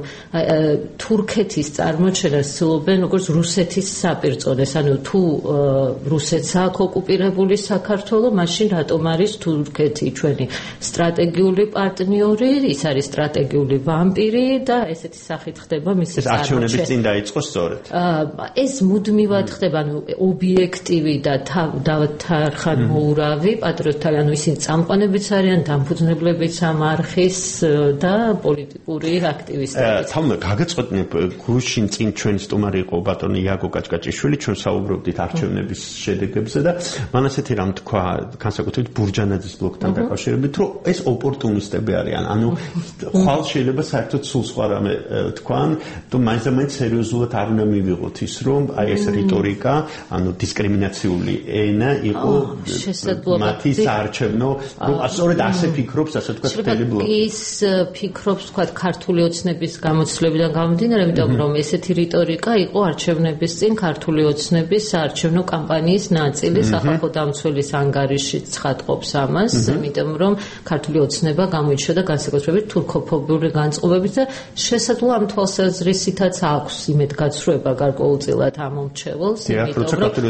Speaker 9: თურქეთის წარმოჩენას ცდილობენ როგორც რუსეთის საპირწონეს, ანუ თუ რუსეთს აქვს ოკუპირებული საქართველო, მაშინ რატომ არის თურქეთი ჩვენი სტრატეგიული პარტნიორი, ის არის სტრატეგიული ვამპირი და ესეთი სახით ხდება მისი
Speaker 7: წარმოჩენა. ეს არჩევნების წინ დაიწყო სწორედ.
Speaker 9: ეს მუდმივად ხდება, ანუ ობიექტივი და დავით არხანმოურავი, პატრიოტები, ანუ ისინი წამყვანებიც არიან, დამფუძნებლებიც ამ არხის და პოლიტიკური აქტივისტებიც.
Speaker 7: თამნა გაგაწყობნებ გუშინ წინ ჩვენი სტუმარი იყო ბატონი იაგო კაჭკაჭიშვილი, ჩვენ საუბრობდით არჩევნების შედეგებზე და მან ასეთი რამ თქვა, განსაკუთრებით ბურჯანაძის ბლოკთან დაკავშირებით, რომ ეს ოპორტუნისტები არიან. ანუ ხვალ შეიძლება საერთოდ სულ სხვა რამე თქვან, თუ მაინც და მაინც სერიოზულად არ უნდა მივიღოთ ის, რომ აი ეს რიტორიკა, ანუ დისკრიმინაციული ენა იყო მათი საარჩევნო, რომ სწორედ ასე ფიქრობს, ასე თქვა მთელი ბლოკი.
Speaker 9: ის ფიქრობს, თქვა, ქართული ოცნების გამოცდილებიდან გამომდინარე, იმიტომ რომ ესეთი რიტორიკა იყო არჩევნების წინ ქართული ოცნების საარჩევნო კამპანიის ნაწილი, სახალხო დამცველის ანგარიში ცხადყოფს ამას, იმიტომ რომ ქართული ოცნება გამოიჩნდა განსაკუთრებით თურქოფობიური განწყობებით და შესაძლოა ამ თვალსაზრისითაც აქვს იმედგაცრუება გარკვეულწილად ამომრჩეველს,
Speaker 7: იმიტომ რომ ქართული ოცნება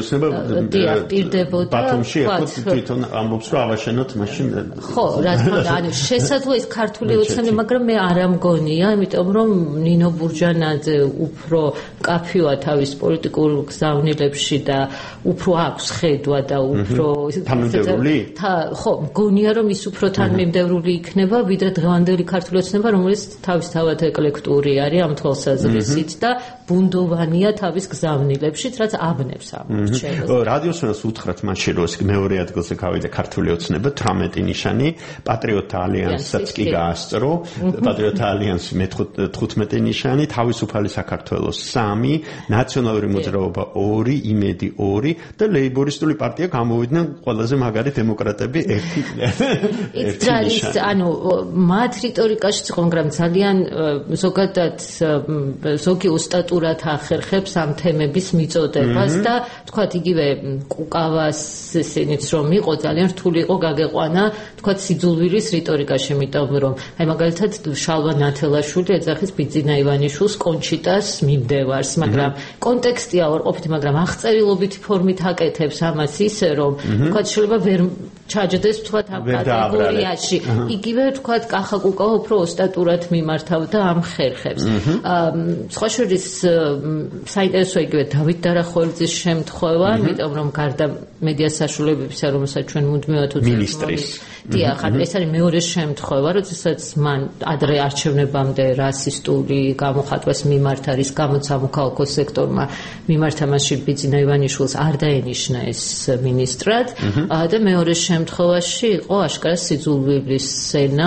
Speaker 9: პირდებოდა
Speaker 7: ბათუმში ეხოთ თვითონ ამბობს რომ ავაშენოთ მაშინ
Speaker 9: ხო რა თქმა უნდა ანუ შესაძლოა ეს ქართული ოცნები მაგრამ მე არ ამგონია იმიტომ რომ ნინო ბურჯანაძე უფრო კაფეა თავის პოლიტიკურ გზავნილებში და უფრო აქვს ხედვა და უფრო
Speaker 7: თანმიმდევრული
Speaker 9: ხო მგონია რომ ის უფრო თანმიმდევრული იქნება ვიდრე დღევანდელი ქართული ოცნება რომელიც თავისთავად ეკლექტური არის ამ თვალსაზრისით და ბუნდოვანია თავის გზავნილებშიც რაც აბნევს ამ რჩევას
Speaker 7: რადიოსვენას უთხრათ მაშინ რომ მეორე ადგილზე გავიდა ქართული ოცნება თვრამეტი ნიშანი პატრიოტთა ალიანსსაც კი გაასწრო პატრიოტთა ალიანსი მეთხუთმეტი ნიშანი თავისუფალი საქართველოს სამი ნაციონალური მოძრაობა ორი იმედი ორი და ლეიბორისტული პარტია გამოვიდნენ ყველაზე მაგარი დემოკრატები ერთი ერთი ნიშანი
Speaker 9: ანუ მათ რიტორიკაშიც იყო მაგრამ ძალიან ზოგადად ზოგი ოსტატურად ახერხებს ამ თემების მიწოდებას და თქვათ იგივე კუკავას ესენიც რომ იყო ძალიან რთული იყო გაგეყვანა თქვათ სიძულვილის რიტორიკაში იმიტომ რომ აი მაგალითად შალვა ნათელაშვილი ეძახის ბიძინა ივანიშვილს კონჩიტას მიმდევარს მაგრამ კონტექსტი ავარყოფითი მაგრამ აღწერილობითი ფორმით აკეთებს ამას ისე რომ თქვათ შეიძლება ვერ ჩაჯდეს თქვათ ამ კატეგორიაში იგივე თქვათ კახა კუკავა უფრო ოსტატურად მიმართავდა ამ ხერხებს სხვა შორის საინტერესოა იგივე დავით დარახოელიძის შემთხვევა იმიტომ რომ გარდა მედია საშუალებებისა რომელსაც ჩვენ მუდმივად
Speaker 7: მინისტრის
Speaker 9: დიახ ეს არის მეორე შემთხვევა როდესაც მან ადრე არჩევნებამდე რასისტული გამოხატვას მიმართა რის გამოც სამოქალაქო სექტორმა მიმართა მასში ბიძინა ივანიშვილს არ დაენიშნა ეს მინისტრად და მეორე შემთხვევაში იყო აშკარა სიძულვილის სცენა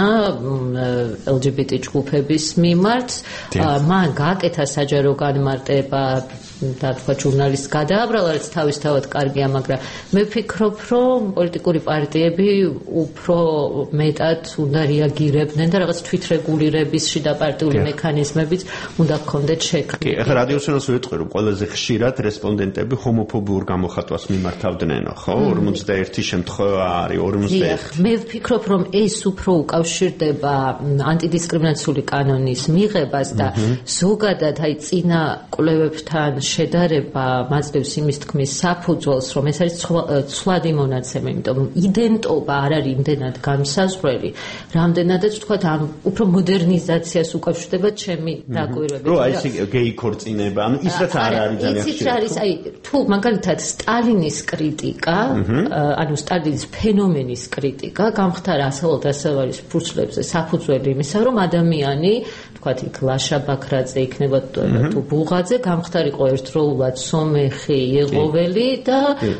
Speaker 9: ელ ჯი ბი ტი ჯგუფების მიმართ მან გააკეთა საჯარო განმარტება და თქვა ჟურნალისტს გადააბრალა რაც თავისთავად კარგია მაგრამ მე ვფიქრობ რომ პოლიტიკური პარტიები უფრო მეტად უნდა რეაგირებდნენ და რაღაც თვითრეგულირების შიდა პარტიული მექანიზმებიც უნდა გქონდეთ შექმნილი.
Speaker 7: კი, ახლა რადიოსვენას ვიტყვი რომ ყველაზე ხშირად რესპონდენტები ჰომოფობიურ გამოხატვას მიმართავდნენ, ხო? ორმოცდაერთი შემთხვევა არის ორმოცდაერთი.
Speaker 9: მე ვფიქრობ რომ ეს უფრო უკავშირდება ანტიდისკრიმინაციული კანონის მიღებას და ზოგადად აი წინა კვლევებთან შედარება მაძლევს იმის თქმის საფუძველს რომ ეს არის ცვლადი მონაცემი იმიტომ რომ იდენტობა არ არის იმდენად განსაზღვრელი რამდენადაც თქვა ამ უფრო მოდერნიზაციას უკავშირდება ჩემი დაკვირვებით
Speaker 7: რო აი ეს გეი ქორწინება ანუ ის რაც არ არის ძალიან
Speaker 9: ხშირად ის არის აი თუ მაგალითად სტალინის კრიტიკა ანუ სტალინის ფენომენის კრიტიკა გამხდარა ასეულოთ ასევარის ფურცლებზე საფუძველი იმისა რომ ადამიანი თქვათ იქ ლაშა ბაქრაძე იქნება თუ ბუღაძე გამხდარიყო ერთდროულად სომეხი ეღოველი და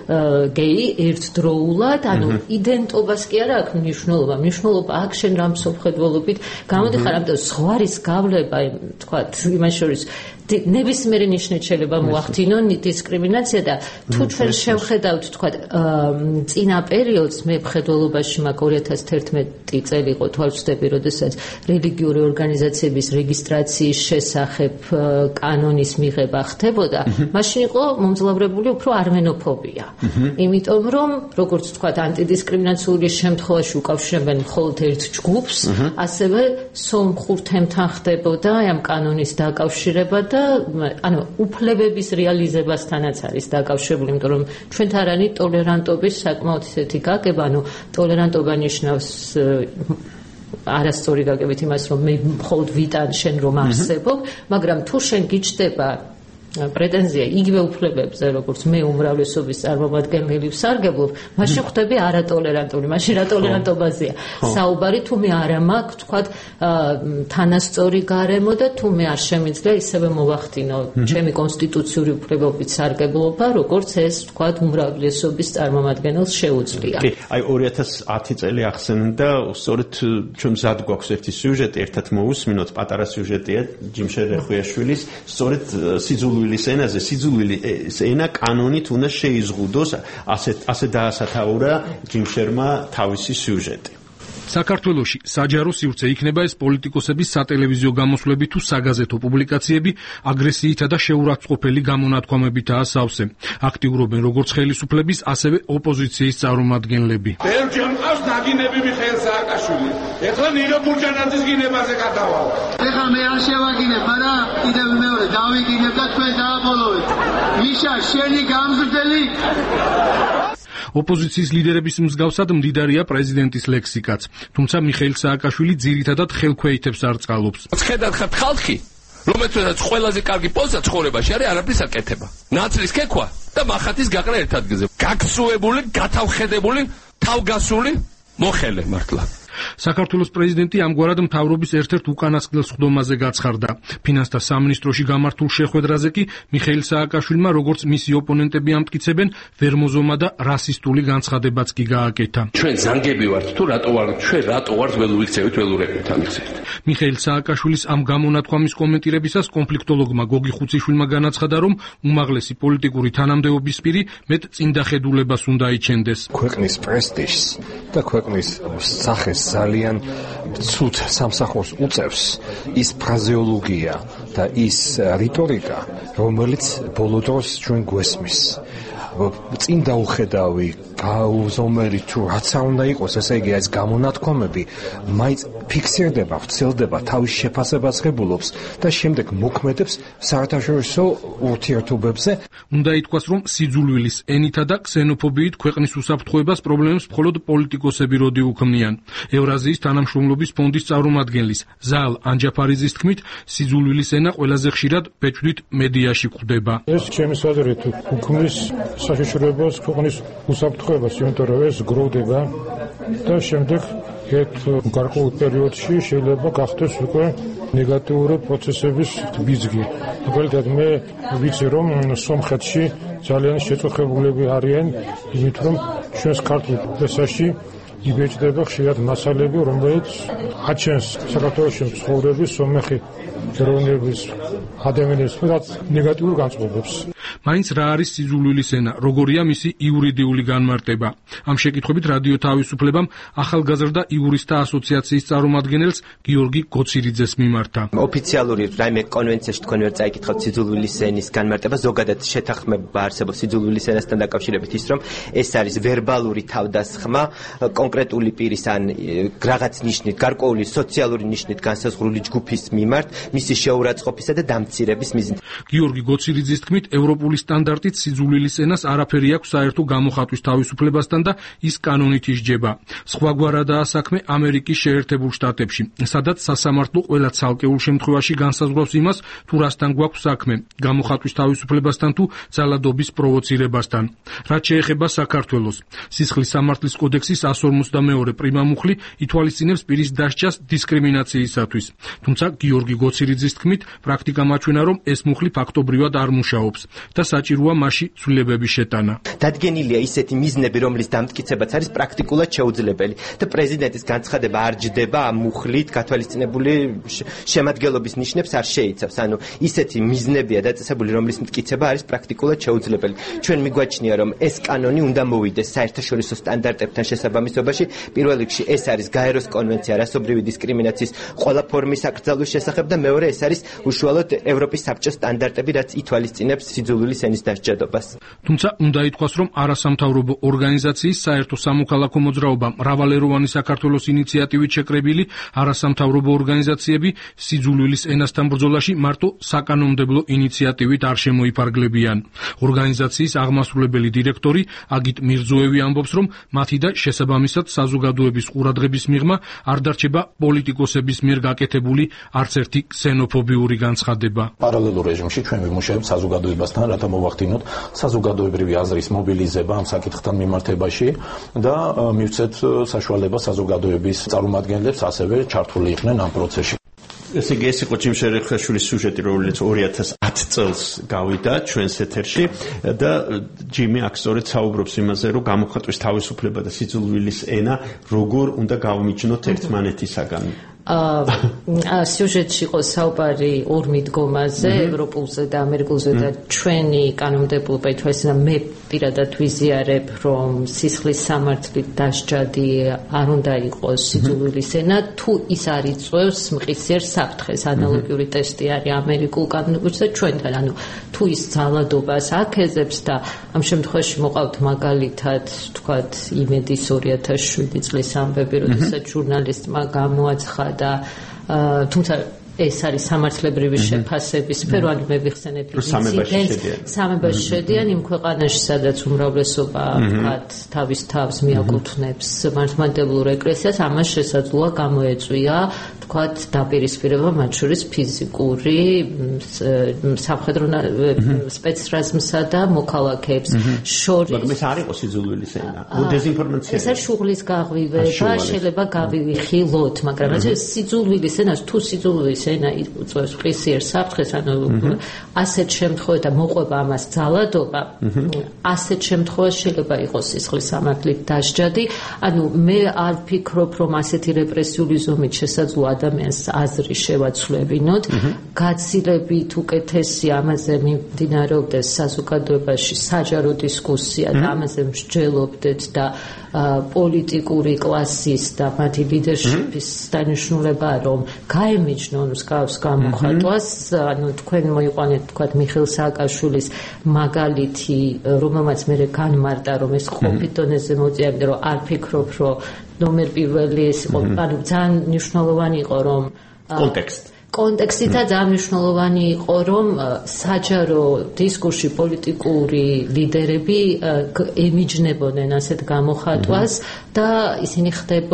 Speaker 9: გეი ერთდროულად ანუ იდენტობას კი არა აქვს მნიშვნელობა მნიშვნელობა აქვს შენ რამ სოფხედველობით გამოდიხარ ამიტომ ზღვარის გავლება თქვათ იმას შორის ნებისმიერი ნიშნით შეიძლება მოახდინონ დისკრიმინაცია და თუ ჩვენ შევხედავთ თქვათ წინა პერიოდს მე მხედველობაში მაგ ორი ათას თერთმეტი წელი იყო თვალსწრები როდესაც რელიგიური ორგანიზაციების რეგისტრაციის შესახებ კანონის მიღება ხდებოდა მაშინ იყო მომძლავრებული უფრო არმენოფობია იმიტომ რომ როგორც თქვათ ანტიდისკრიმინაციული შემთხვევაში უკავშირებენ მხოლოდ ერთ ჯგუფს ასევე სომხურთებთან ხდებოდა ამ კანონის დაკავშირება და ანუ უფლებების რეალიზებასთანაც არის დაკავშირებული, იმიტომ რომ ჩვენთან არ არის ტოლერანტობის საკმაოდ ისეთი გაგება, ანუ ტოლერანტობა ნიშნავს არასწორი გაგებით იმას, რომ მე მხოლოდ ვიტან შენ რომ არსებობ, მაგრამ თუ შენ გიჩნდება პრეტენზია იგივე უფლებებზე, როგორც მე უმრავლესობის წარმომადგენელი ვსარგებლობ, მაშინ ხვდები არატოლერანტული, მაშინ რა ტოლერანტობაზეა. საუბარი თუ მე არ მაქვს, თქვათ, თანასწორი გარემო და თუ მე არ შემიძლია ისევე მოვახდინო ჩემი კონსტიტუციური უფლებებით სარგებლობა, როგორც ეს, თქვათ, უმრავლესობის წარმომადგენელს შეუძლია.
Speaker 7: კი, აი ორი ათას ათი წელი ახსენენ და სწორედ ჩვენ მზად გვაქვს ერთი სიუჟეტი, ერთად მოვუსმინოთ, პატარა სიუჟეტია ჯიმშერ რეხვიაშვილის, სწორედ სიძულვილი სიძულვილის ენაზე სიძულვილის ენა კანონით უნდა შეიზღუდოს ასე ასე დაასათაურა ჯიმშერმა თავისი სიუჟეტი.
Speaker 10: საქართველოში საჯარო სივრცე იქნება ეს პოლიტიკოსების სატელევიზიო გამოსვლები თუ საგაზეთო პუბლიკაციები აგრესიითა და შეურაცხყოფელი გამონათქვამებითაა სავსე. აქტიურობენ როგორც ხელისუფლების, ასევე ოპოზიციის წარმომადგენლები.
Speaker 11: ბევრჯერ მყავს ნაგინები მიხეილ სააკაშვილი. ეხლა ნინო ბურჯანაძის გინებაზე გადავალ.
Speaker 12: ეხლა მე არ შევაგინებ, არა, კიდევ მეორე დავიგინებ და თქვენ დააბოლოვეთ. მიშა, შენი გამზრდელი
Speaker 10: ოპოზიციის ლიდერების მსგავსად მდიდარია პრეზიდენტის ლექსიკაც, თუმცა მიხეილ სააკაშვილი ძირითადად ხელქვეითებს არ წყალობს.
Speaker 13: ხედავთ ხართ ხალხი, რომელთაც ყველაზე კარგი პოზიცია ცხოვრებაში არის არაფრის არ კეთება. ნაცრის კეთვა და მახათის გაყრა ერთ ადგილზე. გაქცუებული, გათავხედებული, თავგასული მოხელე მართლა.
Speaker 10: საქართველოს პრეზიდენტი ამგვარად მთავრობის ერთ-ერთ უკანასკნელ სხდომაზე გაცხარდა. ფინანსთა სამინისტროში გამართულ შეხვედრაზე კი მიხეილ სააკაშვილმა, როგორც მისი ოპონენტები ამტკიცებენ, ვერმოზომა და რასისტული განცხადებაც კი გააკეთა.
Speaker 13: ჩვენ ზანგები ვართ თუ რატო ვარ ჩვენ რატო ვართ ველუიქცევით ველურებით ამიხსენით.
Speaker 10: მიხეილ სააკაშვილის ამ გამონათქვამის კომენტირებისას კონფლიქტოლოგმა გოგი ხუციშვილმა განაცხადა, რომ უმაღლესი პოლიტიკური თანამდებობის პირი მეტ წინდახედულებას უნდა იჩენდეს.
Speaker 14: ქვეყნის პრესტიჟს და ქვეყნის სახეს ძალიან ცუდ სამსახურს უწევს ის ფრაზეოლოგია და ის რიტორიკა, რომელიც ბოლო დროს ჩვენ გვესმის. წინ დაუხედავი, გაუზომერი თუ რაც არ უნდა იყოს, ესე იგი ეს გამონათქვამები მაინც ფიქსირდება, ვრცელდება, თავის შეფასებას ღებულობს და შემდეგ მოქმედებს საერთაშორისო ურთიერთობებზე.
Speaker 10: უნდა ითქვას, რომ სიძულვილის ენითა და ქსენოფობიით ქვეყნის უსაფრთხოებას პრობლემებს მხოლოდ პოლიტიკოსები როდი უქმნიან. ევრაზიის თანამშრომლობის ფონდის წარმომადგენლის ზაალ ანჯაფარიძის თქმით, სიძულვილის ენა ყველაზე ხშირად ბეჭდვით მედიაში გვხვდება.
Speaker 15: ეს ჩემი აზრით უქმნის საშიშროებას ქვეყნის უსაფრთხოებას, იმიტომ რომ ეს გროვდება და შემდეგ ერთ გარკვეულ პერიოდში შეიძლება გახდეს უკვე ნეგატიური პროცესების ბიძგი. მაგალითად, მე ვიცი, რომ სომხეთში ძალიან შეწუხებულები არიან, იმით რომ ჩვენს ქართულ პრესაში იბეჭდება ხშირად მასალები, რომელიც აჩენს საქართველოში მცხოვრები სომეხი ეროვნების ადამიანებს რაც ნეგატიურ განწყობებს.
Speaker 10: მაინც რა არის სიძულვილის ენა, როგორია მისი იურიდიული განმარტება? ამ შეკითხვებით რადიო თავისუფლებამ ახალგაზრდა იურისტთა ასოციაციის წარმომადგენელს გიორგი გოცირიძეს მიმართა.
Speaker 16: ოფიციალური რაიმე კონვენციაში თქვენ ვერ წაიკითხავთ სიძულვილის ენის განმარტება, ზოგადად შეთანხმება არსებობს სიძულვილის ენასთან დაკავშირებით ის, რომ ეს არის ვერბალური თავდასხმა კონკრეტული პირის ან რაღაც ნიშნით, გარკვეული სოციალური ნიშნით განსაზღვრული ჯგუფის მიმართ, მისი შეურაცხყოფისა და დამცირების მიზნით.
Speaker 10: გიორგი გოცირიძის თქმით, ევროპული სტანდარტით სიძულვილის ენას არაფერი აქვს საერთო გამოხატვის თავისუფლებასთან და ის კანონით ისჯება. სხვაგვარადაა საქმე ამერიკის შეერთებულ შტატებში, სადაც სასამართლო ყველა ცალკეულ შემთხვევაში განსაზღვრავს იმას, თუ რასთან გვაქვს საქმე, გამოხატვის თავისუფლებასთან თუ ძალადობის პროვოცირებასთან. რაც შეეხება საქართველოს, სისხლის სამართლის კოდექსის one forty-two პრიმა მუხლი ითვალისწინებს პირის დასჯას დისკრიმინაციისათვის. თუმცა გიორგი გოცირიძის თქმით, პრაქტიკა მაჩვენა, რომ ეს მუხლი ფაქტობრივად არ მუშაობს და საჭიროა მასში ცვლილებების შეტანა.
Speaker 16: დადგენილია ისეთი მიზნები, რომლის დამტკიცებაც არის პრაქტიკულად შეუძლებელი და პრეზიდენტის განცხადება არ ჯდება ამ მუხლით გათვალისწინებული შემადგენლობის ნიშნებს არ შეიცავს. ანუ ისეთი მიზნებია დაწესებული, რომლის მტკიცება არის პრაქტიკულად შეუძლებელი. ჩვენ მიგვაჩნია, რომ ეს კანონი უნდა მოვიდეს საერთაშორისო სტანდარტებთან შესაბამისობაში. პირველ რიგში ეს არის გაეროს კონვენცია რასობრივი დისკრიმინაციის ყველა ფორმის აკრძალვის შესახებ და მეორე ეს არის უშუალოდ ევროპის საბჭოს სტანდარტები, რაც ითვალისწინებს სიძულვილის ენის დასჯადობას.
Speaker 10: თუმცა უნდა ითქვას, რომ არასამთავრობო ორგანიზაციის საერთო სამოქალაქო მოძრაობა მრავალეროვანი საქართველოს ინიციატივით შეკრებილი არასამთავრობო ორგანიზაციები სიძულვილის ენასთან ბრძოლაში მარტო საკანონმდებლო ინიციატივით არ შემოიფარგლებიან. ორგანიზაციის აღმასრულებელი დირექტორი აგიტ მირზოევი ამბობს, რომ მათი და შესაბამისად საზოგადოების ყურადღების მიღმა არ დარჩება პოლიტიკოსების მიერ გაკეთებული არც ერთი ქსენოფობიური განცხადება.
Speaker 17: პარალელურ რეჟიმში ჩვენ ვიმუშავებთ საზოგადოებასთან, რათა მოვახდინოთ საზოგადოებრივი აზრის მობილიზება ამ საკითხთან მიმართებაში და მივცეთ საშუალება საზოგადოების წარმომადგენლებს ასევე ჩართული იყვნენ ამ პროცესში.
Speaker 7: ესე იგი ეს იყო ჯიმ შერეხაშვილის სიუჟეტი, რომელიც two thousand ten წელს გავიდა ჩვენს ეთერში და ჯიმი აქ სწორედ საუბრობს იმაზე, რომ გამოხატვის თავისუფლება და სიძულვილის ენა როგორ უნდა გავმიჯნოთ ერთმანეთისაგან.
Speaker 9: აა სიუჟეტში იყო საუბარი ორ მიდგომაზე, ევროპულზე და ამერიკულზე და ჩვენი კანონმდებლობა ითვალისწინა, მე პირადად ვიზიარებ, რომ სისხლის სამართლით დასჯადი არ უნდა იყოს სიძულვილის ენა, თუ ის არ იწვევს მყისიერ საფრთხეს. ანალოგიური ტესტი არის ამერიკულ კანონმდებლობაში და ჩვენთან, ანუ თუ ის ძალადობას აქეზებს და ამ შემთხვევაში მოყავთ მაგალითად, თქვათ, იმედის ორი ათას შვიდი წლის ამბები, როდესაც ჟურნალისტმა გამოაცხადა და თუმცა ეს არის სამართლებრივი შეფასების სფერო, ანუ მე ვიხსენებ ინციდენტს, სამებაში შედიან იმ ქვეყანაში, სადაც უმრავლესობა ვთქვათ თავის თავს მიაკუთვნებს მართლმადიდებლურ ეკლესიას, ამას შესაძლოა გამოეწვია ვთქვათ დაპირისპირება, მათ შორის ფიზიკური სამხედრო სპეცრაზმსა და მოქალაქეებს შორის.
Speaker 3: მაგრამ ეს არ იყოს სიძულვილის ენა, დეზინფორმაცია.
Speaker 9: ეს არის შუღლის გაღვივება, შეიძლება გავივიხილოთ, მაგრამ ეს სიძულვილის ენას თუ სიძულვილის ენა იწვევს მყისიერ საფრთხეს, ანუ ასეთ შემთხვევაში მოყვება ამას ძალადობა, ასეთ შემთხვევაში შეიძლება იყოს სისხლის სამართლით დასჯადი, ანუ მე არ ვფიქრობ, რომ ასეთი რეპრესიული ზომით შესაძლოა ადამიანს აზრი შევაცვლებინოთ, გაცილებით უკეთესი ამაზე მიმდინარეობდეს საზოგადოებაში საჯარო დისკუსია და ამაზე მსჯელობდეთ და პოლიტიკური კლასის და მათი ლიდერშიპის დანიშნულებაა, რომ გაემიჯნონ მსგავს გამოხატვას, ანუ თქვენ მოიყვანეთ თქვათ მიხეილ სააკაშვილის მაგალითი, რომელმაც მე განმარტა, რომ ეს ყოფით დონეზე მოწია, იმიტომ რომ არ ფიქრობ, რომ ნომერ პირველი ეს იყო, ანუ ძალიან მნიშვნელოვანი იყო, რომ
Speaker 3: კონტექსტი
Speaker 9: კონტექსტი და ძალიან მნიშვნელოვანი იყო, რომ საჯარო დისკურსში პოლიტიკური ლიდერები ემიჯნებოდნენ ასეთ გამოხატვას და ისინი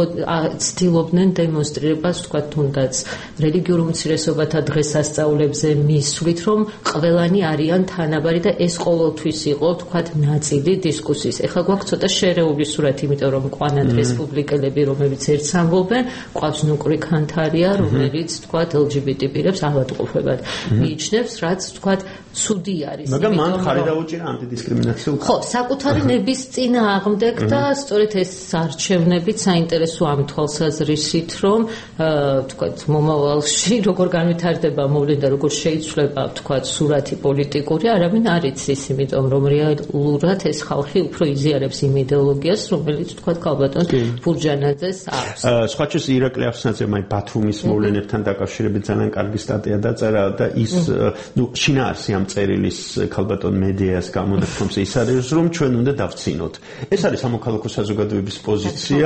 Speaker 9: ცდილობდნენ დემონსტრირებას, თქვა თუნდაც რელიგიურ უმცირესობათა დღესასწაულებზე მისვლით, რომ ყველანი არიან თანაბარი და ეს ყოველთვის იყო, თქვა ნაწილი დისკუსიის. ეხლა გვაქვს ცოტა შერეული სურათი, იმიტომ რომ ყვანან რესპუბლიკელები, რომლებიც ერთს ამბობენ, ყავს ნუკრი ქანთარია, რომელიც თქვა ელ ჯი ბი ტიპირებს ავადმყოფებად მიიჩნევს, რაც თქვათ ცუდი არის.
Speaker 3: მაგრამ მან ხარი დაუჭირა ანტიდისკრიმინაციულ.
Speaker 9: ხო, საკუთარი ნების წინააღმდეგ და სწორედ ეს არჩევნებით საინტერესო ამ თვალსაზრისით, რომ თქვათ მომავალში როგორ განვითარდება მოვლენა, როგორ შეიცვლება თქვათ სურათი პოლიტიკური, არავინ არ იცის, იმიტომ რომ რეალურად ეს ხალხი უფრო იზიარებს იმ იდეოლოგიას, რომელიც თქვათ ქალბატონ ფურჯანაძეს აქვს.
Speaker 3: სხვა შეს ირაკლი ავსნაძემ აი ბათუმის მოვლენებთან დაკავშირებით ძალიან კარგი სტატია დაწერა და ის ნუ შინაარსი ამ წერილის ქალბატონ მედიას გამონათქვამს ის არის, რომ ჩვენ უნდა დავცინოთ. ეს არის სამოქალაქო საზოგადოების პოზიცია,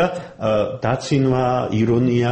Speaker 3: დაცინვა, ირონია,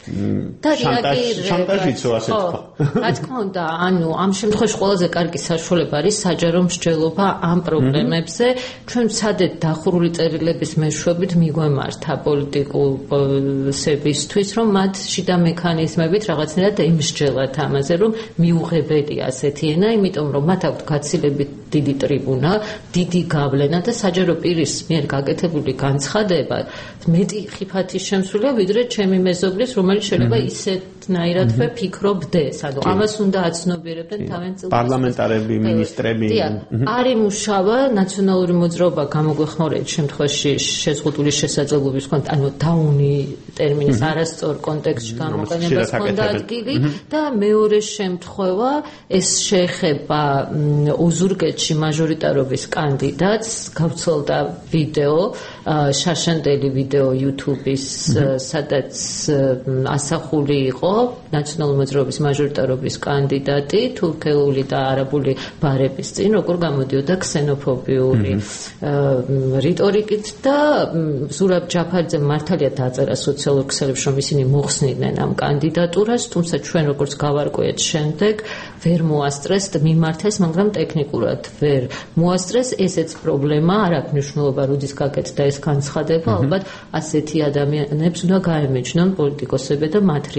Speaker 3: შანტაჟიცო ასე თქვა.
Speaker 9: რა თქმა უნდა, ანუ ამ შემთხვევაში ყველაზე კარგი საშუალება არის საჯარო მსჯელობა ამ პრობლემებზე. ჩვენ ვცადეთ დახურული წერილების მეშვეობით მიგვემართა პოლიტიკოსებისთვის, რომ მათ შიდა მექანიზმებით რაღაცნაირად ემსჯელათ ამაზე, რომ მიუღებელია ასეთი ენა, იმიტომ რომ მათ აქვთ გაცილებით დიდი ტრიბუნა, დიდი გავლენა და საჯარო პირის მიერ გაკეთებული განცხადება მეტი ხიფათის შემსულია, ვიდრე ჩემი მეზობლის, რომელიც შეიძლება ისეთნაირად ვფიქრობდეს. ანუ ამას უნდა აცნობიერებდნენ თავიანთ წილს.
Speaker 3: პარლამენტარები, მინისტრები.
Speaker 9: არ იმუშავა ნაციონალური მოძრაობა გამოგვეხმარეთ შემთხვევაში შეზღუდული შესაძლებლობის კონტ, ანუ დაუნი ტერმინის არასწორ კონტექსტში გამოყენებას ჰქონდა ადგილი და მეორე შემთხვევა ეს შეეხება ოზურგეთში მაჟორიტარობის კანდიდატს, გავრცელდა ვიდეო, შაშანდელი ვიდეო YouTube-ის, სადაც ასახული იყო ნაციონალური მოძრაობის მაჟორიტარობის კანდიდატი თურქიული და არაბული ბარების წინ, როგორ გამოდიოდა ქსენოფობიური რიტორიკით და ზურაბ ჯაფარიძემ მართალია დაწერა სოციალურ ქსელებში, რომ ისინი მოხსნიდნენ ამ კანდიდატურას, თუმცა ჩვენ როგორც გავარკვიეთ შემდეგ, ვერ მოასწრეს მიმართეს, მაგრამ ტექნიკურად ვერ მოასწრეს. ესეც პრობლემა, არ აქვს მნიშვნელობა, როდის გაკეთდა ეს განცხადება, ალბათ ასეთი ადამიანებს უნდა გაემეჯნონ პოლიტიკოსები და მათ რიგებში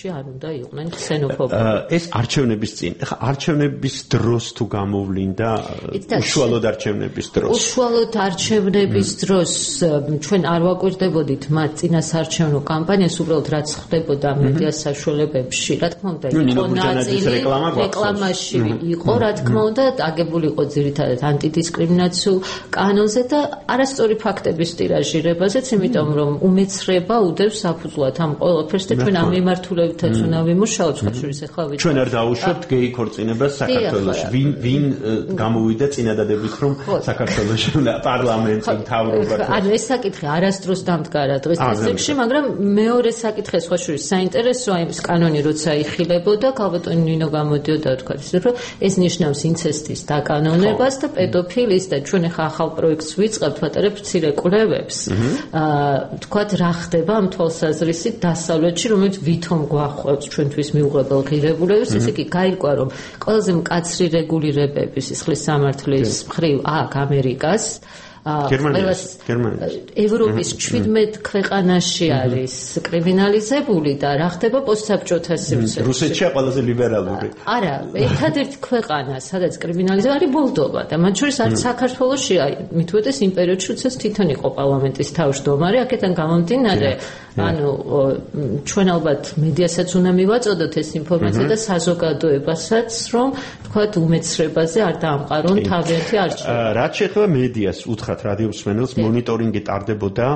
Speaker 9: არ უნდა იყვნენ ქსენოფობები.
Speaker 3: ეს არჩევნების წინ, ხა არჩევნების დროს თუ გამოვლინდა უშუალოდ არჩევნების დროს.
Speaker 9: უშუალოდ არჩევნების დროს ჩვენ არ ვაკვირდებოდით მათ წინასარჩევნო კამპანიას, უბრალოდ რაც ხდებოდა მედია საშუალებებში, რა თქმა უნდა, იყო ნაწილი რეკლამაში იყო, რა თქმა უნდა, აგებული იყო ძირითადად ანტიდისკრიმინაციულ კანონზე და არასწორი ფაქტების ტირაჟირებაზეც, იმიტომ რომ უმეცრება უდევს საფუძვლად ამ ყველაფერს და ჩვენ ამ მიმართულებითაც უნდა ვიმუშაოთ, ხშირის ახლა ვიცი.
Speaker 3: ჩვენ არ დაუშვებთ გეი ქორწინებას საქართველოში. ვინ ვინ გამოვიდა წინადადებით რომ საქართველოში პარლამენტი მთავრობა.
Speaker 9: ანუ ეს საკითხი არასდროს დამდგარა დღეს წესრიგში, მაგრამ მეორე საკითხი სხვა შორის საინტერესოა, ის კანონი როცა იხილებოდა, ქალბატონი ნინო გამოდიოდა თქვა ისე რომ ეს ნიშნავს ინცესტის დაკანონებას და პედოფილის და ჩვენ ახლა ახალ პროექტს ვიწყებთ, ვატარებთ მცირე კვლევებს. აა თქვათ რა ხდება ამ თვალსაზრისით დასავლეთში, რომელიც ვითომ გვახვევს ჩვენთვის მიუღებელ ღირებულებებს, ესე იგი გაირკვა რომ ყველაზე მკაცრი რეგულირებები სისხლის სამართლის მხრივ აქ ამერიკას
Speaker 3: გერმანიის
Speaker 9: ევროპის შვიდმეტ ქვეყანაში არის კრიმინალიზებული და რა ხდება პოსტსაბჭოთა სივრცეში.
Speaker 3: რუსეთშია ყველაზე ლიბერალური.
Speaker 9: არა, ერთადერთი ქვეყანა, სადაც კრიმინალიზება არის მოლდოვა და მათ შორის არც საქართველოშია, მით უმეტეს იმ პერიოდში, როდესაც თვითონ იყო პარლამენტის თავმჯდომარე, აქედან გამომდინარე, ანუ ჩვენ ალბათ მედიასაც უნდა მივაწოდოთ ეს ინფორმაცია და საზოგადოებასაც, რომ თქვათ უმეცრებაზე არ დაამყარონ თავიანთი არჩევანი.
Speaker 3: რაც შეეხება მედიას, უთხრათ რადიო მსმენელს, მონიტორინგი ტარდებოდა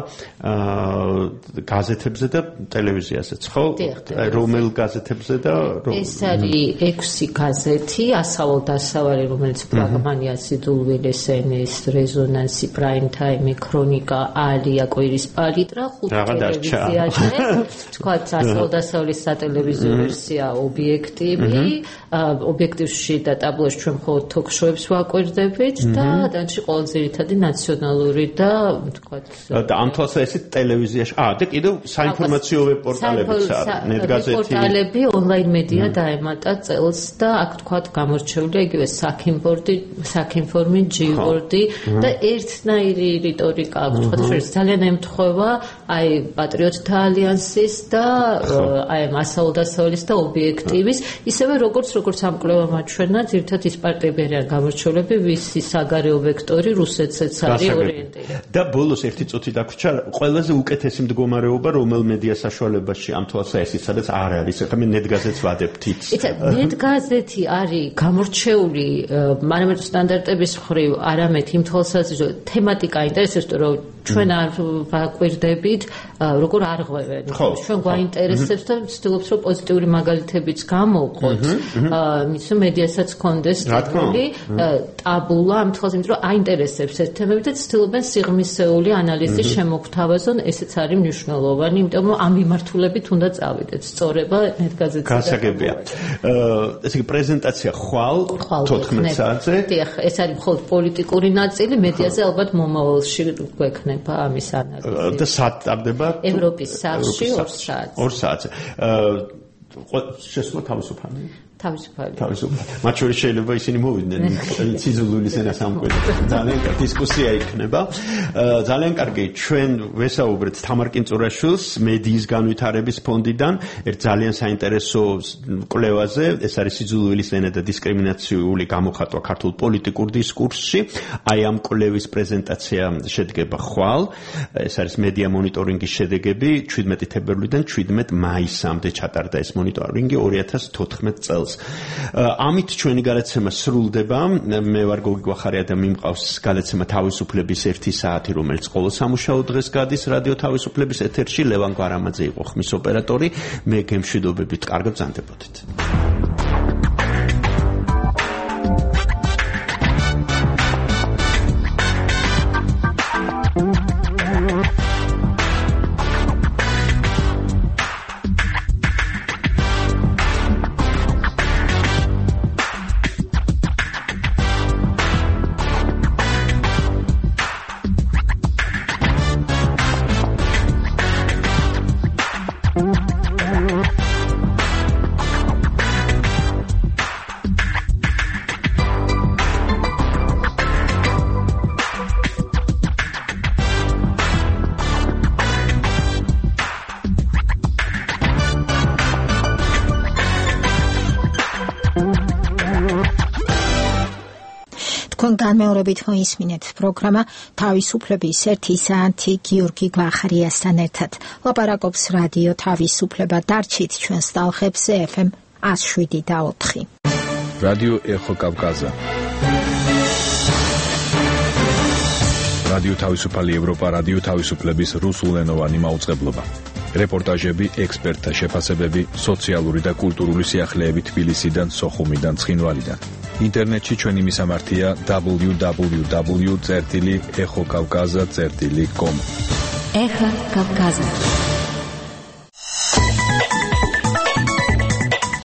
Speaker 3: გაზეთებზე და ტელევიზიაზეც, ხო? რომელ გაზეთებზე და
Speaker 9: ეს არის ექვსი გაზეთი, ასავალ დასავალი, რომელიც ფრაგმანია, სიდულვილის ენის, რეზონანსი, პრაიმ თაიმი, ქრონიკა, ალია, კვირის პალიტრა, ხუთი ტელევიზია. თქვათ ასავალ დასავლის სატელევიზიო ვერსია ობიექტივი, ობიექტივში და ტაბლოში ჩვენ მხოლოდ თოქ-შოუებს ვაკვირდებით და დანარჩი ყოველ ძირითადი ნაციონალური და თქვათ
Speaker 3: და ამ თვალსაზრისით ტელევიზიაში აა და კიდევ საინფორმაციო ვებ პორტალებიც არის, ნეტგაზეთი,
Speaker 9: პორტალები, ონლაინ მედია დაემატა წელს და აქ თქვათ გამორჩეულია იგივე საქიმბორდი, საქინფორმი, ჯიბორდი და ერთნაირი რიტორიკა აქვს, თქვათ შორის ძალიან ემთხვევა აი პატრიოტთა ალიანსის და აი მასავალ დასავლის და ობიექტივის, ისევე როგორც როგორც ამ კვლევამ აჩვენა, ძირითადად ის პარტიები არიან გამორჩეულები, ვისი საგარეო ვექტორი რუსეთსაც არის ორიენტირებული.
Speaker 3: და ბოლოს ერთი წუთი დაგვრჩა, ყველაზე უკეთესი მდგომარეობა რომელ მედია საშუალებაში ამ თვალსაზრისით, სადაც არ არის, ახლა მე ნეტგაზეთს ვადებ თითს.
Speaker 9: იცით, ნეტგაზეთი არის გამორჩეული მარამეტ სტანდარტების მხრივ, არამედ იმ თვალსაზრისით, თემატიკა ინტერესებს, რომ ჩვენ არ ვაკვირდებით, როგორ არღვევენ. ჩვენ გვაინტერესებს და ვცდილობთ, რომ პოზიტიური მაგალითებიც გამოვყოთ. მის მედიასაც კონდეს ტიპული ტაბულა, ამ თვალსაზრისით, რომ აინტერესებს ეს თემები და ცდილობენ სიღრმისეული ანალიზი შემოგთავაზონ, ესეც არის მნიშვნელოვანი, იმიტომ რომ ამ მიმართულებით უნდა წავიდეთ. სწორება ნეტგაზეთზე.
Speaker 3: გასაგებია. ესე იგი პრეზენტაცია ხვალ თოთხმეტ საათზე.
Speaker 9: დიახ, ეს არის მხოლოდ პოლიტიკური ნაწილი, მედიაზე ალბათ მომავალში გვექნება ამის ანალიზი.
Speaker 3: და საათ ტარდება?
Speaker 9: ევროპის სახლში ორ საათს.
Speaker 3: ორ საათზე. შესვლა თავისუფალი.
Speaker 9: თავისუფალი.
Speaker 3: თავისუფალი. მათ შორის შეიძლება ისინი მოვიდნენ ციზულულის ენას ამკვეთად. ძალიან კარგი დისკუსია იქნება. ძალიან კარგი, ჩვენ ვესაუბრეთ თამარ კინწურაშვილს მედიის განვითარების ფონდიდან ერთ ძალიან საინტერესო კვლევაზე, ეს არის ციზულულის ენა და დისკრიმინაციული გამოხატვა ქართულ პოლიტიკურ დისკურსში. აი ამ კვლევის პრეზენტაცია შედგება ხვალ. ეს არის მედია მონიტორინგის შედეგები შვიდმეტი თებერვლიდან შვიდმეტ მაისამდე ჩატარდა ეს მონიტორინგი ორი ათას თოთხმეტ წელს. ამით ჩვენი გადაცემა სრულდება. მე ვარ გოგი გვახარია და მიმყავს გადაცემა თავისუფლების ერთი საათი, რომელიც ყოველ სამუშაო დღეს გადის რადიო თავისუფლების ეთერში. ლევან გვარამაძე იყო ხმის ოპერატორი. მე გემშვიდობებით, კარგად ბრძანდებოდეთ.
Speaker 1: თქვენ განმეორებით მოისმინეთ პროგრამა თავისუფლების ერთი საათი გიორგი გვახარიასთან ერთად. ლაპარაკობს რადიო თავისუფლება. დარჩით ჩვენს ტალღებზე ეფ ემ one oh seven point four.
Speaker 8: რადიო ეხო კავკაზა. რადიო თავისუფალი ევროპა, რადიო თავისუფლების რუსულენოვანი მაუწყებლობა. რეპორტაჟები, ექსპერტთა შეფასებები, სოციალური და კულტურული სიახლეები თბილისიდან, სოხუმიდან, ცხინვალიდან. ინტერნეტში ჩვენი მისამართია double-u double-u double-u dot ეხო კავკაზა dot com.
Speaker 18: ეხა კავკაზა.